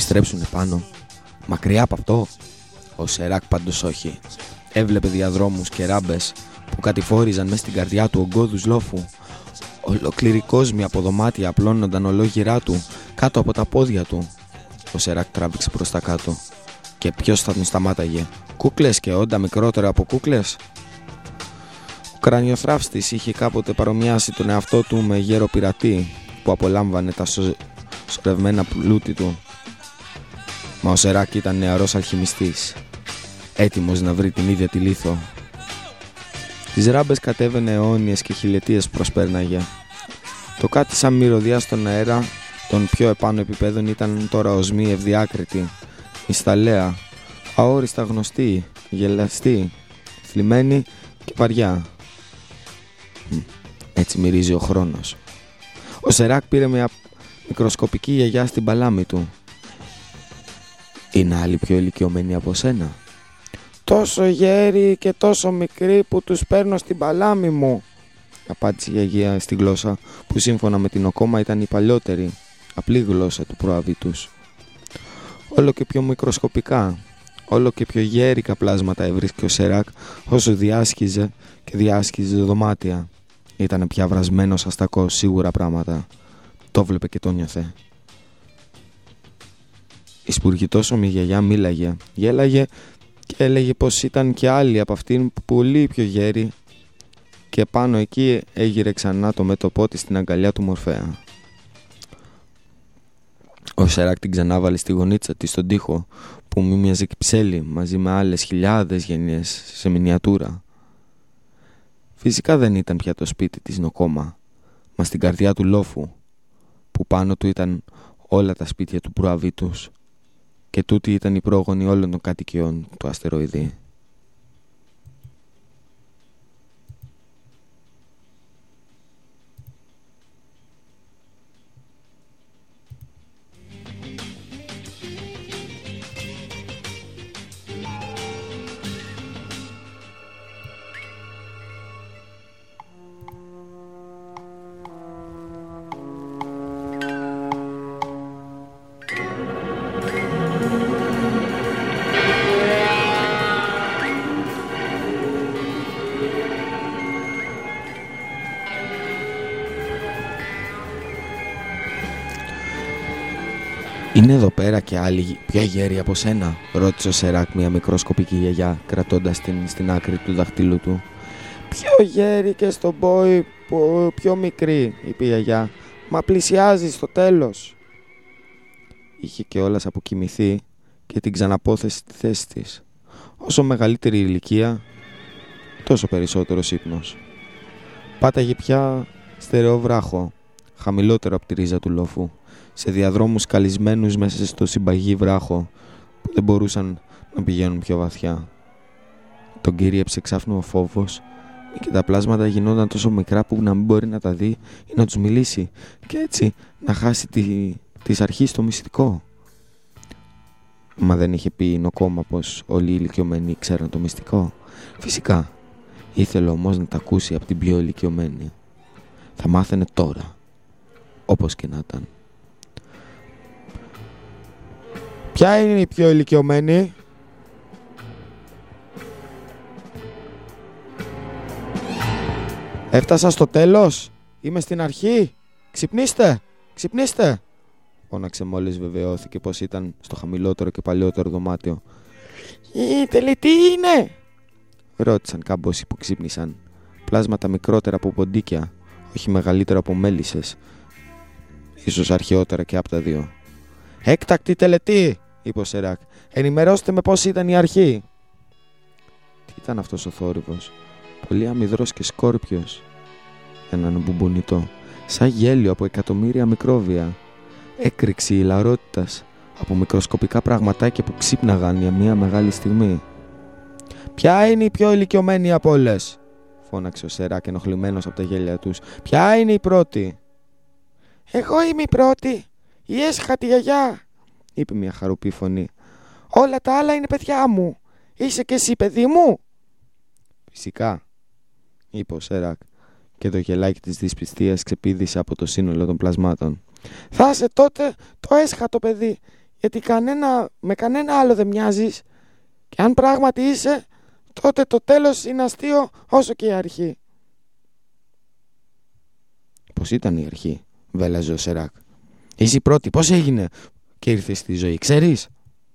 στρέψουν επάνω. Μακριά από αυτό. Ο Σεράκ πάντως όχι. Έβλεπε διαδρόμους και ράμπες που κατηφόριζαν μες στην καρδιά του ογκώδους λόφου. Ολόκληροι κόσμοι από δωμάτια απλώνονταν ολόγυρά του, κάτω από τα πόδια του. Ο Σεράκ τράβηξε προς τα κάτω. Και ποιος θα τον σταμάταγε? Κούκλες και όντα μικρότερα από κούκλες? Ο κρανιοθράφστης είχε κάποτε παρομοιάσει τον εαυτό του με γέρο πειρατή που απολάμβανε τα σωρευμένα πλούτη του. Μα ο Σεράκ ήταν νεαρός αλχημιστής, έτοιμος να βρει την ίδια τη λίθο. Τις ράμπες κατέβαινε αιώνιες και χιλιετίες προσπέρναγε. Το κάτι σαν μυρωδιά στον αέρα των πιο επάνω επιπέδων ήταν τώρα οσμή ευδιάκριτη, ισταλέα, αόριστα γνωστή, γελαστή, θλιμμένη και βαριά. Έτσι μυρίζει ο χρόνος. Ο Σεράκ πήρε μια μικροσκοπική γιαγιά στην παλάμη του. Είναι άλλη πιο ηλικιωμένη από σένα? Τόσο γέροι και τόσο μικροί που τους παίρνω στην παλάμη μου, απάντησε η γιαγιά στη γλώσσα που σύμφωνα με την οκόμα ήταν η παλιότερη, απλή γλώσσα του προαβήτους. Όλο και πιο μικροσκοπικά, όλο και πιο γέρικα πλάσματα έβρισκε ο Σεράκ όσο διάσχιζε και διάσχιζε δωμάτια. Ήτανε πια βρασμένος αστακός σίγουρα πράγματα. Το βλέπε και το νιώθε. Η σπουργητόσωμη γιαγιά μίλαγε, γέλαγε και έλεγε πως ήταν και άλλοι από αυτήν πολύ πιο γέροι και πάνω εκεί έγειρε ξανά το μέτωπό της στην αγκαλιά του Μορφέα. Ο Σεράκ την ξανάβαλε στη γωνίτσα της στον τοίχο που μοίμιαζε κυψέλη μαζί με άλλες χιλιάδες γενιές σε μινιατούρα. Φυσικά δεν ήταν πια το σπίτι της νοκόμα, μα στην καρδιά του λόφου που πάνω του ήταν όλα τα σπίτια του προαβήτους και τούτη ήταν η πρόγονη όλων των κατοικιών του αστεροειδή. «Είναι εδώ πέρα και άλλοι πιο γέροι από σένα?» ρώτησε ο Σεράκ μια μικροσκοπική γιαγιά κρατώντας την στην άκρη του δαχτύλου του. «Πιο γέροι και στον πόη πιο μικρή», είπε η γιαγιά, «μα πλησιάζει στο τέλος». Είχε και όλας αποκοιμηθεί και την ξαναπόθεση στη θέση της. Όσο μεγαλύτερη ηλικία, τόσο περισσότερος ύπνος. Πάταγε πια στερεό βράχο, χαμηλότερο από τη ρίζα του λόφου, σε διαδρόμους καλυσμένους μέσα στο συμπαγή βράχο που δεν μπορούσαν να πηγαίνουν πιο βαθιά. Τον κυρίεψε ξάφνου ο φόβος και τα πλάσματα γινόταν τόσο μικρά που να μην μπορεί να τα δει ή να τους μιλήσει και έτσι να χάσει της αρχής το μυστικό. Μα δεν είχε πει η νοκόμα πως όλοι οι ηλικιωμένοι ξέραν το μυστικό? Φυσικά. Ήθελε όμως να τα ακούσει από την πιο ηλικιωμένη. Θα μάθαινε τώρα, όπως και να ήταν. «Ποια είναι η πιο ηλικιωμένη?» «Έφτασα στο τέλος. Είμαι στην αρχή. Ξυπνήστε, ξυπνήστε», φώναξε μόλις βεβαιώθηκε πως ήταν στο χαμηλότερο και παλιότερο δωμάτιο. «Η τελετή είναι?» ρώτησαν κάμποσοι που ξύπνησαν. Πλάσματα μικρότερα από ποντίκια, όχι μεγαλύτερα από μέλισσες, ίσως αρχαιότερα και από τα δύο. «Έκτακτη τελετή», είπε ο Σεράκ. «Ενημερώστε με πώς ήταν η αρχή». Τι ήταν αυτός ο θόρυβος? Πολύ αμυδρός και σκόρπιος. Έναν μπουμπουνιτό, σαν γέλιο από εκατομμύρια μικρόβια. Έκρηξη ηλαρότητας από μικροσκοπικά πραγματάκια που ξύπναγαν για μια μεγάλη στιγμή. «Ποια είναι η πιο ηλικιωμένη από όλες?» φώναξε ο Σεράκ ενοχλημένος από τα γέλια τους. «Ποια είναι η πρώτη?» «Εγώ είμαι η πρώτη, η έσχατη γιαγιά», είπε μια χαροπή φωνή. «Όλα τα άλλα είναι παιδιά μου. Είσαι και εσύ παιδί μου?» «Φυσικά», είπε ο Σεράκ και το γελάκι της δυσπιστίας ξεπήδησε από το σύνολο των πλασμάτων. «Θα είσαι τότε το έσχατο παιδί, γιατί με κανένα άλλο δεν μοιάζεις και αν πράγματι είσαι, τότε το τέλος είναι αστείο όσο και η αρχή. Πώς ήταν η αρχή, βέλαζε ο Σεράκ. Είσαι η πρώτη, πώς έγινε και ήρθε στη ζωή, ξέρεις?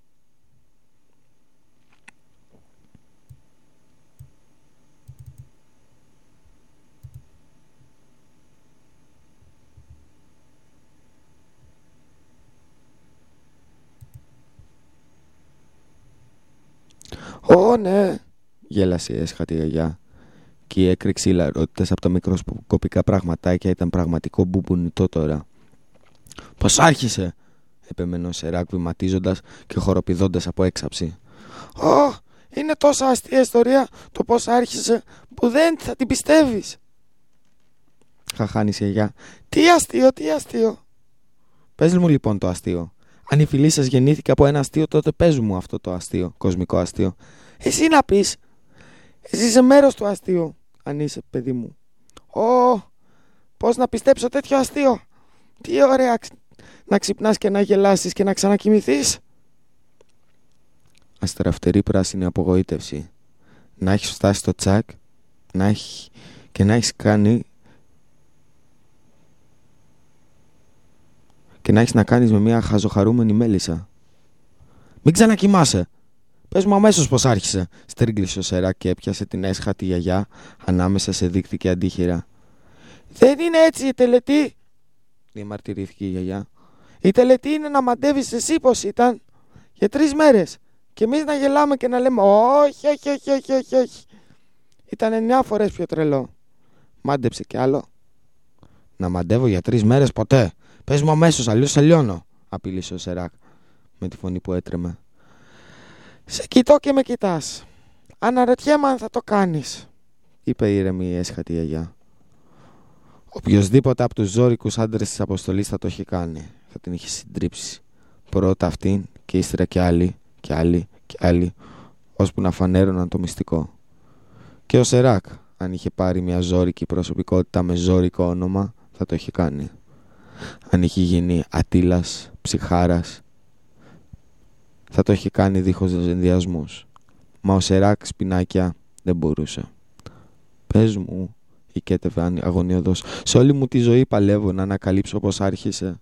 «Ω, ναι», γέλασε η έσχατη γιαγιά και η έκρηξη λαρότητας από τα μικροσκοπικά πραγματάκια ήταν πραγματικό μπουμπουνιτό τώρα. «Πώς άρχισε», επέμενε ο Σεράκ βηματίζοντας και χοροπηδώντας από έξαψη. «Ω, είναι τόσα αστεία ιστορία το πώς άρχισε που δεν θα την πιστεύεις», χαχάνησε η γιαγιά. «Τι αστείο, τι αστείο». «Πες μου λοιπόν το αστείο. Αν η φυλή σας γεννήθηκε από ένα αστείο, τότε πες μου αυτό το αστείο, κοσμικό αστείο». «Εσύ να πεις. Εσύ είσαι μέρος του αστείου, αν είσαι παιδί μου». «Ω, πώς να πιστέψω τέτοιο αστείο. Τι ωραία να ξυπνάς και να γελάσεις και να ξανακοιμηθείς». Αστεραφτερή πράσινη απογοήτευση. Να έχεις φτάσει στο τσακ και να έχεις κάνει και να έχεις να κάνεις με μια χαζοχαρούμενη μέλισσα. «Μην ξανακοιμάσαι. Πες μου αμέσως πως άρχισε», στρίγγλισε ο Σεράκ και έπιασε την έσχατη γιαγιά ανάμεσα σε δίκτυ και αντίχειρα. «Δεν είναι έτσι η τελετή», διαμαρτυρήθηκε η γιαγιά. «Η τελετή είναι να μαντεύεις εσύ πως ήταν για 3 μέρες και εμείς να γελάμε και να λέμε όχι, όχι, όχι, όχι, όχι, όχι. Ήταν 9 φορές πιο τρελό. Μάντεψε κι άλλο». «Να μαντεύω για 3 μέρες ποτέ. Πες μου αμέσως, αλλιώς σε λιώνω», απείλησε ο Σεράκ με τη φωνή που έτρεμε. «Σε κοιτώ και με κοιτάς. Αναρωτιέμαι αν θα το κάνεις», είπε ήρεμη η έσχατη γιαγιά. «Οποιοσδήποτε από τους ζώρικους άντρες της αποστολής θα το έχει κάνει. Θα την είχε συντρίψει. Πρώτα αυτήν και ύστερα κι άλλοι και άλλοι και άλλοι, ώσπου να φανέρωναν το μυστικό. Και ο Σεράκ, αν είχε πάρει μια ζώρικη προσωπικότητα με ζώρικο όνομα, θα το είχε κάνει. Αν είχε γίνει Ατήλας, ψυχάρας, θα το είχε κάνει δίχως ενδιασμούς. Μα ο Σεράκ σπινάκια δεν μπορούσε. «Πες μου», οικέτευε αγωνιωδώς, «σε όλη μου τη ζωή παλεύω να ανακαλύψω πώς άρχισε.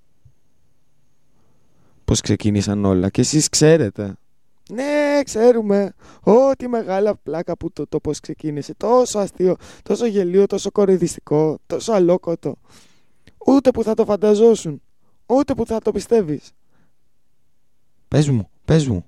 Πώς ξεκίνησαν όλα και εσείς ξέρετε». «Ναι, ξέρουμε. Ω, τι μεγάλα πλάκα που το πώς ξεκίνησε. Τόσο αστείο, τόσο γελίο, τόσο κοροϊδιστικό, τόσο αλόκοτο. Ούτε που θα το φανταζόσουν, ούτε που θα το πιστεύεις». «Πες μου, πες μου».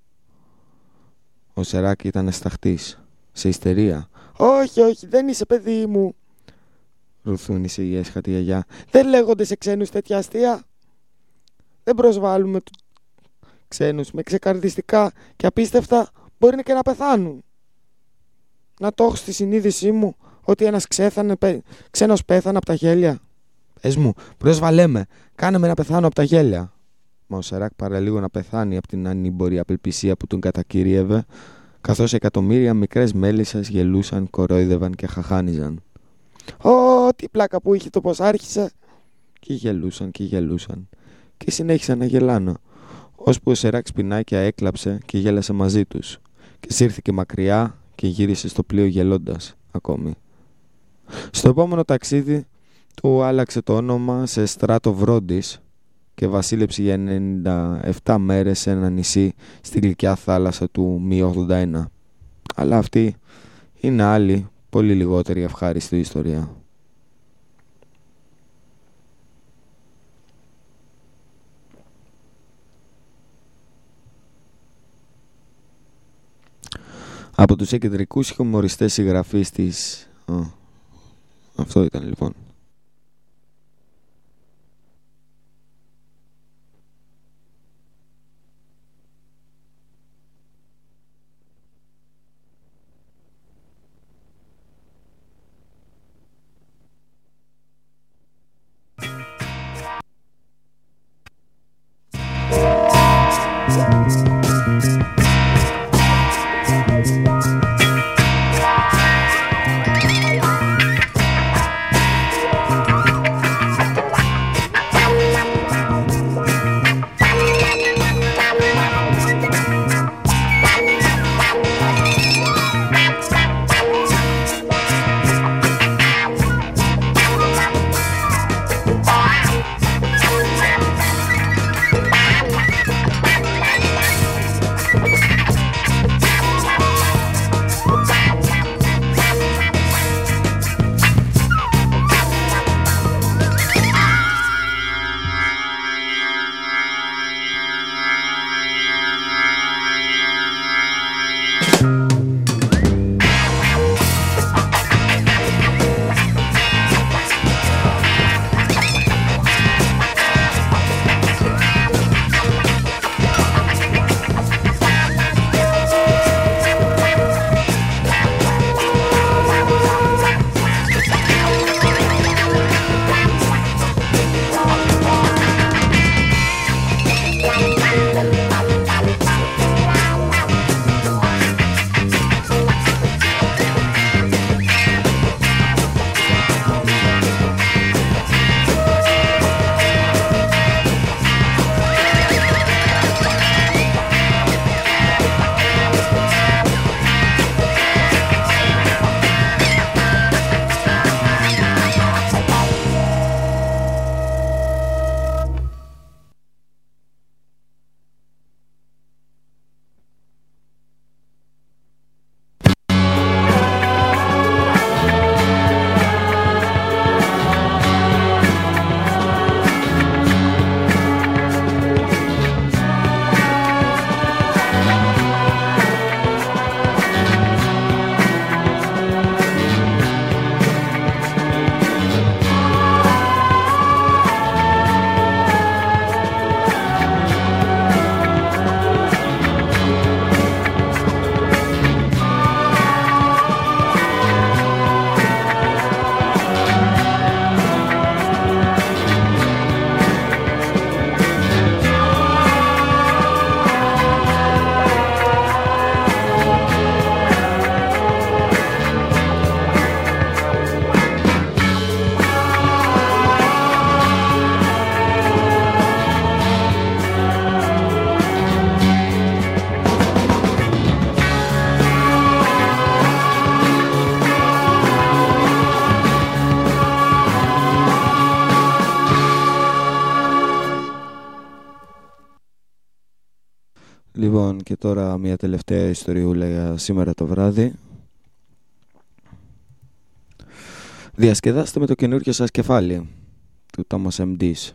Ο Σεράκ ήταν σταχτής, σε ιστερία. «Όχι, όχι, δεν είσαι παιδί μου», ρουθούνησε η έσχατη γιαγιά. «Δεν λέγονται σε ξένους τέτοια αστεία. Δεν προσβάλλουμε ξένους με ξεκαρδιστικά και απίστευτα μπορεί και να πεθάνουν. Να το έχω στη συνείδησή μου ότι ένας ξένος πέθανε από τα γέλια. Πες μου, πρόσβαλέ με, κάνε με να πεθάνω από τα γέλια». Μα ο Σεράκ παραλίγο να πεθάνει από την ανήμπορη απελπισία που τον κατακυρίευε, καθώς εκατομμύρια μικρές μέλισσες γελούσαν, κορόιδευαν και χαχάνιζαν. «Ω, τι πλάκα που είχε το πως άρχισε». Και γελούσαν και γελούσαν και συνέχισαν να γελάνε, ώσπου ο Σεράκ σπινάκια έκλαψε και γέλασε μαζί τους και σύρθηκε μακριά και γύρισε στο πλοίο γελώντας ακόμη. Στο επόμενο ταξίδι του άλλαξε το όνομα σε Στράτο Βρόντις και βασίλεψε για 97 μέρες σε ένα νησί στη γλυκιά θάλασσα του Μη-81. Αλλά αυτή είναι άλλη, πολύ λιγότερη ευχάριστη ιστορία. Από τους εκεντρικούς χιουμοριστές συγγραφείς της... Αυτό ήταν λοιπόν. Λοιπόν, και τώρα μια τελευταία ιστοριούλα για σήμερα το βράδυ. Διασκεδάστε με το καινούργιο σας κεφάλι του Thomas MD's.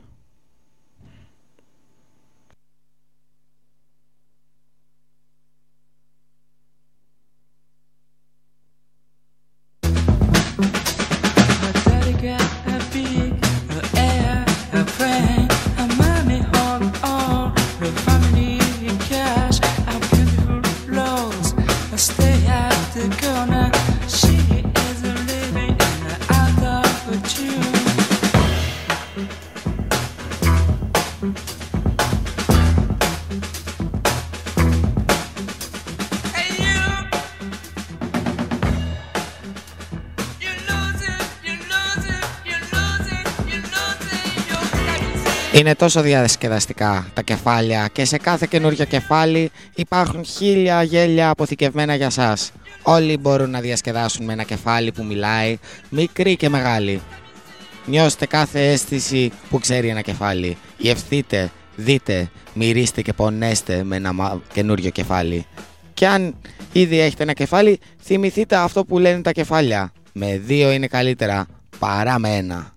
Είναι τόσο διασκεδαστικά τα κεφάλια και σε κάθε καινούργιο κεφάλι υπάρχουν 1000 γέλια αποθηκευμένα για σας. Όλοι μπορούν να διασκεδάσουν με ένα κεφάλι που μιλάει, μικρή και μεγάλη. Νιώστε κάθε αίσθηση που ξέρει ένα κεφάλι. Γευθείτε, δείτε, μυρίστε και πονέστε με ένα καινούριο κεφάλι. Και αν ήδη έχετε ένα κεφάλι, θυμηθείτε αυτό που λένε τα κεφάλια. Με 2 είναι καλύτερα παρά με 1.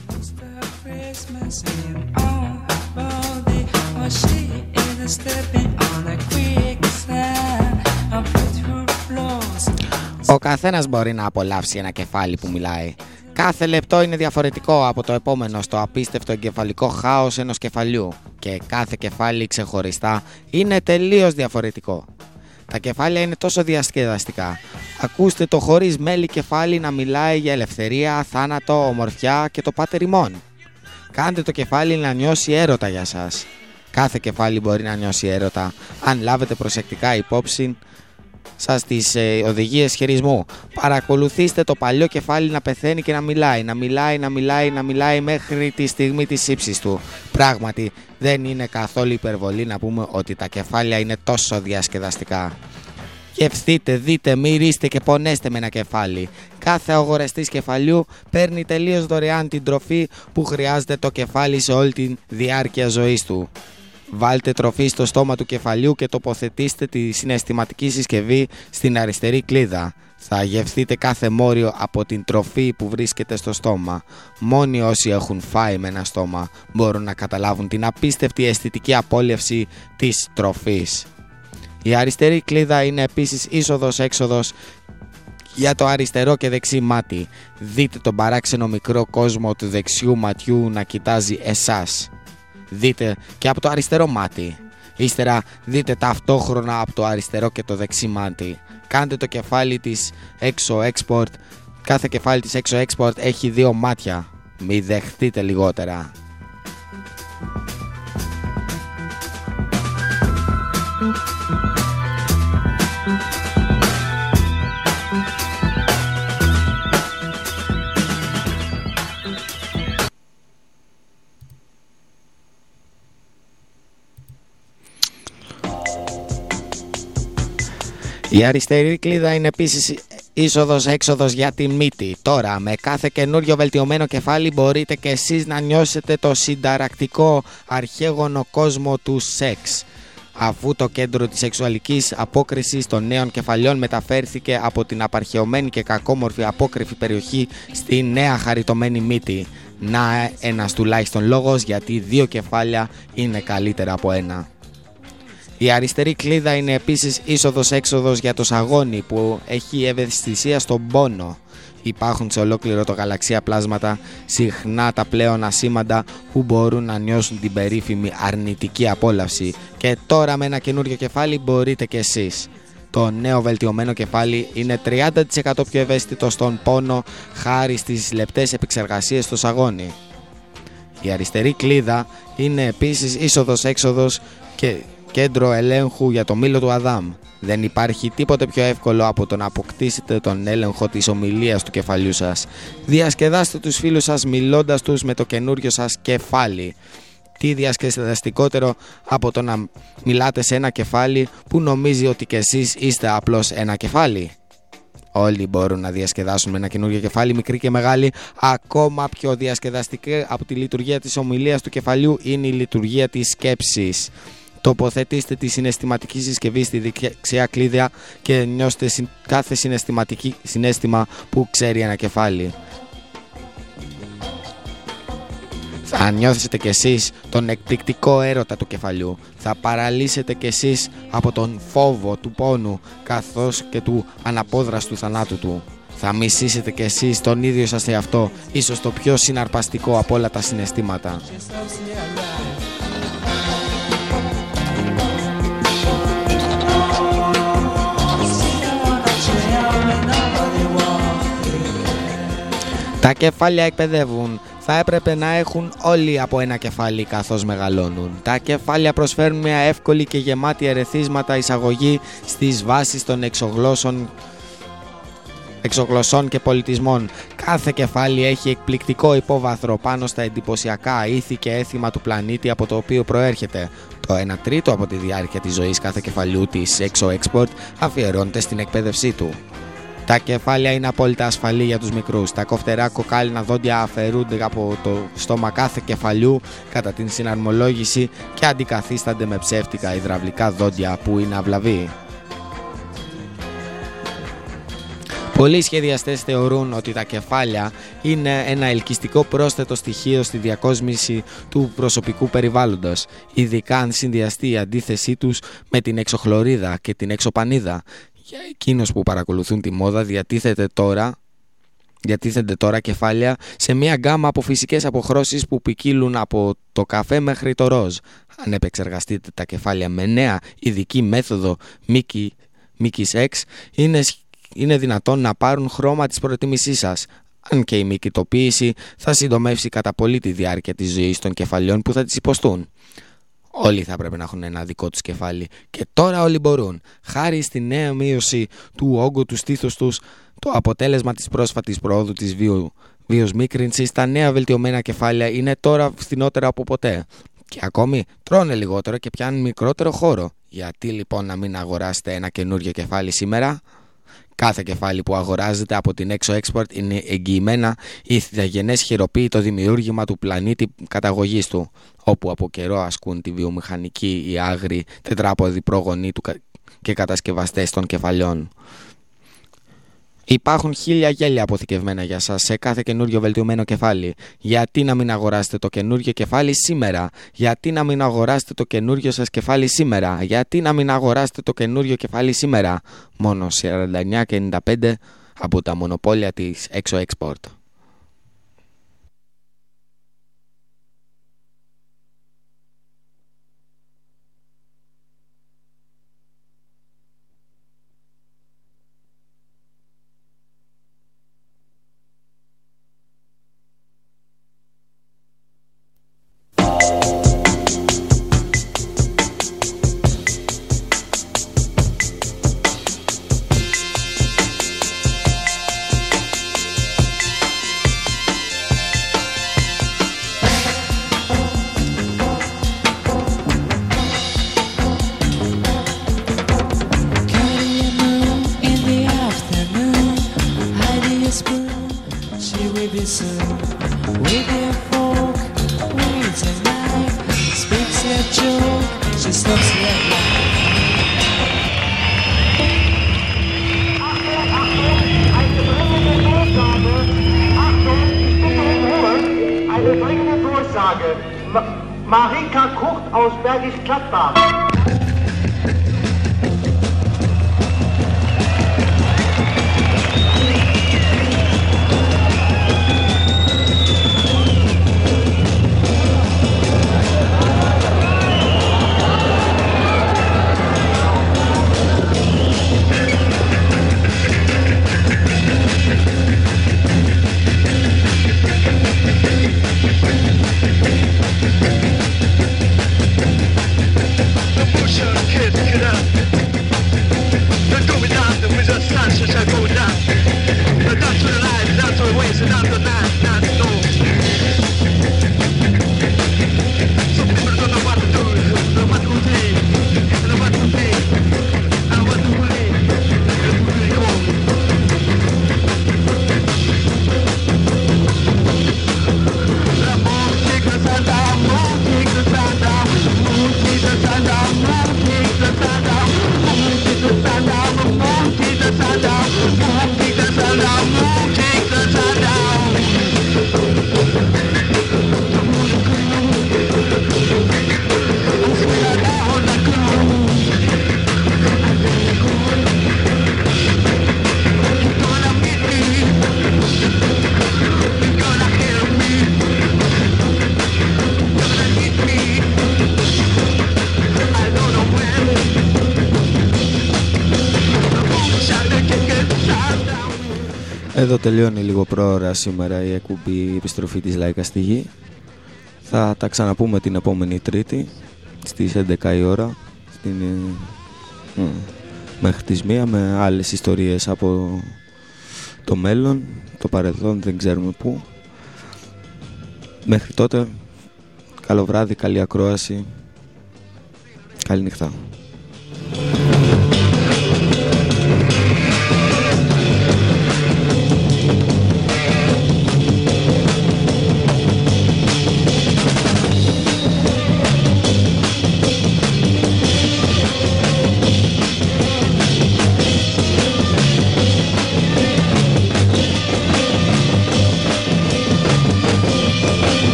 Ο καθένας μπορεί να απολαύσει ένα κεφάλι που μιλάει. Κάθε λεπτό είναι διαφορετικό από το επόμενο στο απίστευτο εγκεφαλικό χάος ενός κεφαλιού και κάθε κεφάλι ξεχωριστά είναι τελείως διαφορετικό. Τα κεφάλια είναι τόσο διασκεδαστικά. Ακούστε το χωρίς μέλη κεφάλι να μιλάει για ελευθερία, θάνατο, ομορφιά και το πάτερ ημών. Κάντε το κεφάλι να νιώσει έρωτα για σας. Κάθε κεφάλι μπορεί να νιώσει έρωτα αν λάβετε προσεκτικά υπόψη σας τις οδηγίες χειρισμού. Παρακολουθήστε το παλιό κεφάλι να πεθαίνει και να μιλάει μέχρι τη στιγμή της ύψης του. Πράγματι δεν είναι καθόλου υπερβολή να πούμε ότι τα κεφάλια είναι τόσο διασκεδαστικά. Γευθείτε, δείτε, μυρίστε και πονέστε με ένα κεφάλι. Κάθε αγοραστής κεφαλιού παίρνει τελείως δωρεάν την τροφή που χρειάζεται το κεφάλι σε όλη τη διάρκεια ζωής του. Βάλτε τροφή στο στόμα του κεφαλιού και τοποθετήστε τη συναισθηματική συσκευή στην αριστερή κλίδα. Θα γευθείτε κάθε μόριο από την τροφή που βρίσκεται στο στόμα. Μόνοι όσοι έχουν φάει με ένα στόμα μπορούν να καταλάβουν την απίστευτη αισθητική απόλαυση της τροφής. Η αριστερή κλίδα είναι επίσης είσοδος-έξοδος για το αριστερό και δεξί μάτι. Δείτε τον παράξενο μικρό κόσμο του δεξιού ματιού να κοιτάζει εσάς. Δείτε και από το αριστερό μάτι. Ύστερα δείτε ταυτόχρονα από το αριστερό και το δεξί μάτι. Κάντε το κεφάλι της έξω export. Κάθε κεφάλι της έξω export έχει 2 μάτια. Μη δεχτείτε λιγότερα. Η αριστερή κλίδα είναι επίσης είσοδος-έξοδος για τη μύτη. Τώρα, με κάθε καινούριο βελτιωμένο κεφάλι μπορείτε και εσείς να νιώσετε το συνταρακτικό αρχαίγωνο κόσμο του σεξ. Αφού το κέντρο της σεξουαλικής απόκρισης των νέων κεφαλιών μεταφέρθηκε από την απαρχαιωμένη και κακόμορφη απόκρυφη περιοχή στη νέα χαριτωμένη μύτη. Να ένας τουλάχιστον λόγος γιατί 2 κεφάλια είναι καλύτερα από 1. Η αριστερή κλίδα είναι επίσης είσοδος-έξοδος για το σαγόνι που έχει ευαισθησία στον πόνο. Υπάρχουν σε ολόκληρο το γαλαξία πλάσματα συχνά τα πλέον ασήμαντα που μπορούν να νιώσουν την περίφημη αρνητική απόλαυση και τώρα με ένα καινούριο κεφάλι μπορείτε κι εσείς. Το νέο βελτιωμένο κεφάλι είναι 30% πιο ευαίσθητο στον πόνο χάρη στις λεπτές επεξεργασίες στο σαγόνι. Η αριστερή κλίδα είναι επίσης είσοδος-έξοδος και κέντρο ελέγχου για το μήλο του Αδάμ. Δεν υπάρχει τίποτε πιο εύκολο από το να αποκτήσετε τον έλεγχο της ομιλίας του κεφαλιού σας. Διασκεδάστε τους φίλους σας μιλώντας τους με το καινούριο σας κεφάλι. Τι διασκεδαστικότερο από το να μιλάτε σε ένα κεφάλι που νομίζει ότι κι εσείς είστε απλώς ένα κεφάλι. Όλοι μπορούν να διασκεδάσουν με ένα καινούριο κεφάλι, μικρή και μεγάλη. Ακόμα πιο διασκεδαστική από τη λειτουργία της ομιλίας του κεφαλιού είναι η λειτουργία της σκέψης. Τοποθετήστε τη συναισθηματική συσκευή στη δεξιά κλίδια και νιώστε κάθε συναίσθημα που ξέρει ένα κεφάλι. Θα νιώθετε κι εσείς τον εκπληκτικό έρωτα του κεφαλιού. Θα παραλύσετε κι εσείς από τον φόβο του πόνου καθώς και του αναπόδραστου θανάτου του. Θα μισήσετε κι εσείς τον ίδιο σας εαυτό, ίσως το πιο συναρπαστικό από όλα τα συναισθήματα. Τα κεφάλια εκπαιδεύουν. Θα έπρεπε να έχουν όλοι από ένα κεφάλι καθώς μεγαλώνουν. Τα κεφάλια προσφέρουν μια εύκολη και γεμάτη ερεθίσματα εισαγωγή στις βάσεις των εξωγλωσσών και πολιτισμών. Κάθε κεφάλι έχει εκπληκτικό υπόβαθρο πάνω στα εντυπωσιακά ήθη και έθιμα του πλανήτη από το οποίο προέρχεται. Το 1/3 από τη διάρκεια της ζωής κάθε κεφαλιού της ExoExport αφιερώνεται στην εκπαίδευσή του. Τα κεφάλια είναι απόλυτα ασφαλή για τους μικρούς. Τα κοφτερά κοκάλινα δόντια αφαιρούνται από το στόμα κάθε κεφαλιού κατά την συναρμολόγηση και αντικαθίστανται με ψεύτικα υδραυλικά δόντια που είναι αυλαβή. Πολλοί σχεδιαστές θεωρούν ότι τα κεφάλια είναι ένα ελκυστικό πρόσθετο στοιχείο στη διακόσμηση του προσωπικού περιβάλλοντος, ειδικά αν συνδυαστεί η αντίθεσή τους με την εξωχλωρίδα και την εξωπανίδα. Για εκείνους που παρακολουθούν τη μόδα διατίθεται τώρα κεφάλια σε μια γκάμα από φυσικές αποχρώσεις που ποικίλουν από το καφέ μέχρι το ροζ. Αν επεξεργαστείτε τα κεφάλια με νέα ειδική μέθοδο Mickey's X, είναι δυνατόν να πάρουν χρώμα της προτίμησής σας, αν και η μικητοποίηση θα συντομεύσει κατά πολύ τη διάρκεια της ζωής των κεφαλιών που θα τις υποστούν. Όλοι θα πρέπει να έχουν ένα δικό τους κεφάλι και τώρα όλοι μπορούν. Χάρη στη νέα μείωση του όγκου του στήθους τους, το αποτέλεσμα της πρόσφατης προόδου της βιοσμίκρυνσης, τα νέα βελτιωμένα κεφάλια είναι τώρα φθηνότερα από ποτέ. Και ακόμη τρώνε λιγότερο και πιάνουν μικρότερο χώρο. Γιατί λοιπόν να μην αγοράσετε ένα καινούριο κεφάλι σήμερα? Κάθε κεφάλι που αγοράζεται από την ExoExport είναι εγγυημένα ηθαγενές χειροποίητο δημιούργημα του πλανήτη καταγωγής του, όπου από καιρό ασκούν τη βιομηχανική οι άγριοι τετράποδοι πρόγονοι του και κατασκευαστές των κεφαλιών. Υπάρχουν 1000 γέλια αποθηκευμένα για σας σε κάθε καινούριο βελτιωμένο κεφάλι. Γιατί να μην αγοράσετε το καινούριο κεφάλι σήμερα? Γιατί να μην αγοράσετε το καινούριο σας κεφάλι σήμερα? Γιατί να μην αγοράσετε το καινούριο κεφάλι σήμερα? Μόνο 49,95 από τα μονοπόλια της ExoExport. Marika Kurt aus Bergisch Gladbach. Εδώ τελειώνει λίγο πρόωρα σήμερα η εκπομπή «Η επιστροφή της Λαϊκά στη Γη». Θα τα ξαναπούμε την επόμενη Τρίτη στις 11 η ώρα μέχρι τις 1 με άλλες ιστορίες από το μέλλον, το παρελθόν, δεν ξέρουμε πού. Μέχρι τότε, καλό βράδυ, καλή ακρόαση, καλή νύχτα.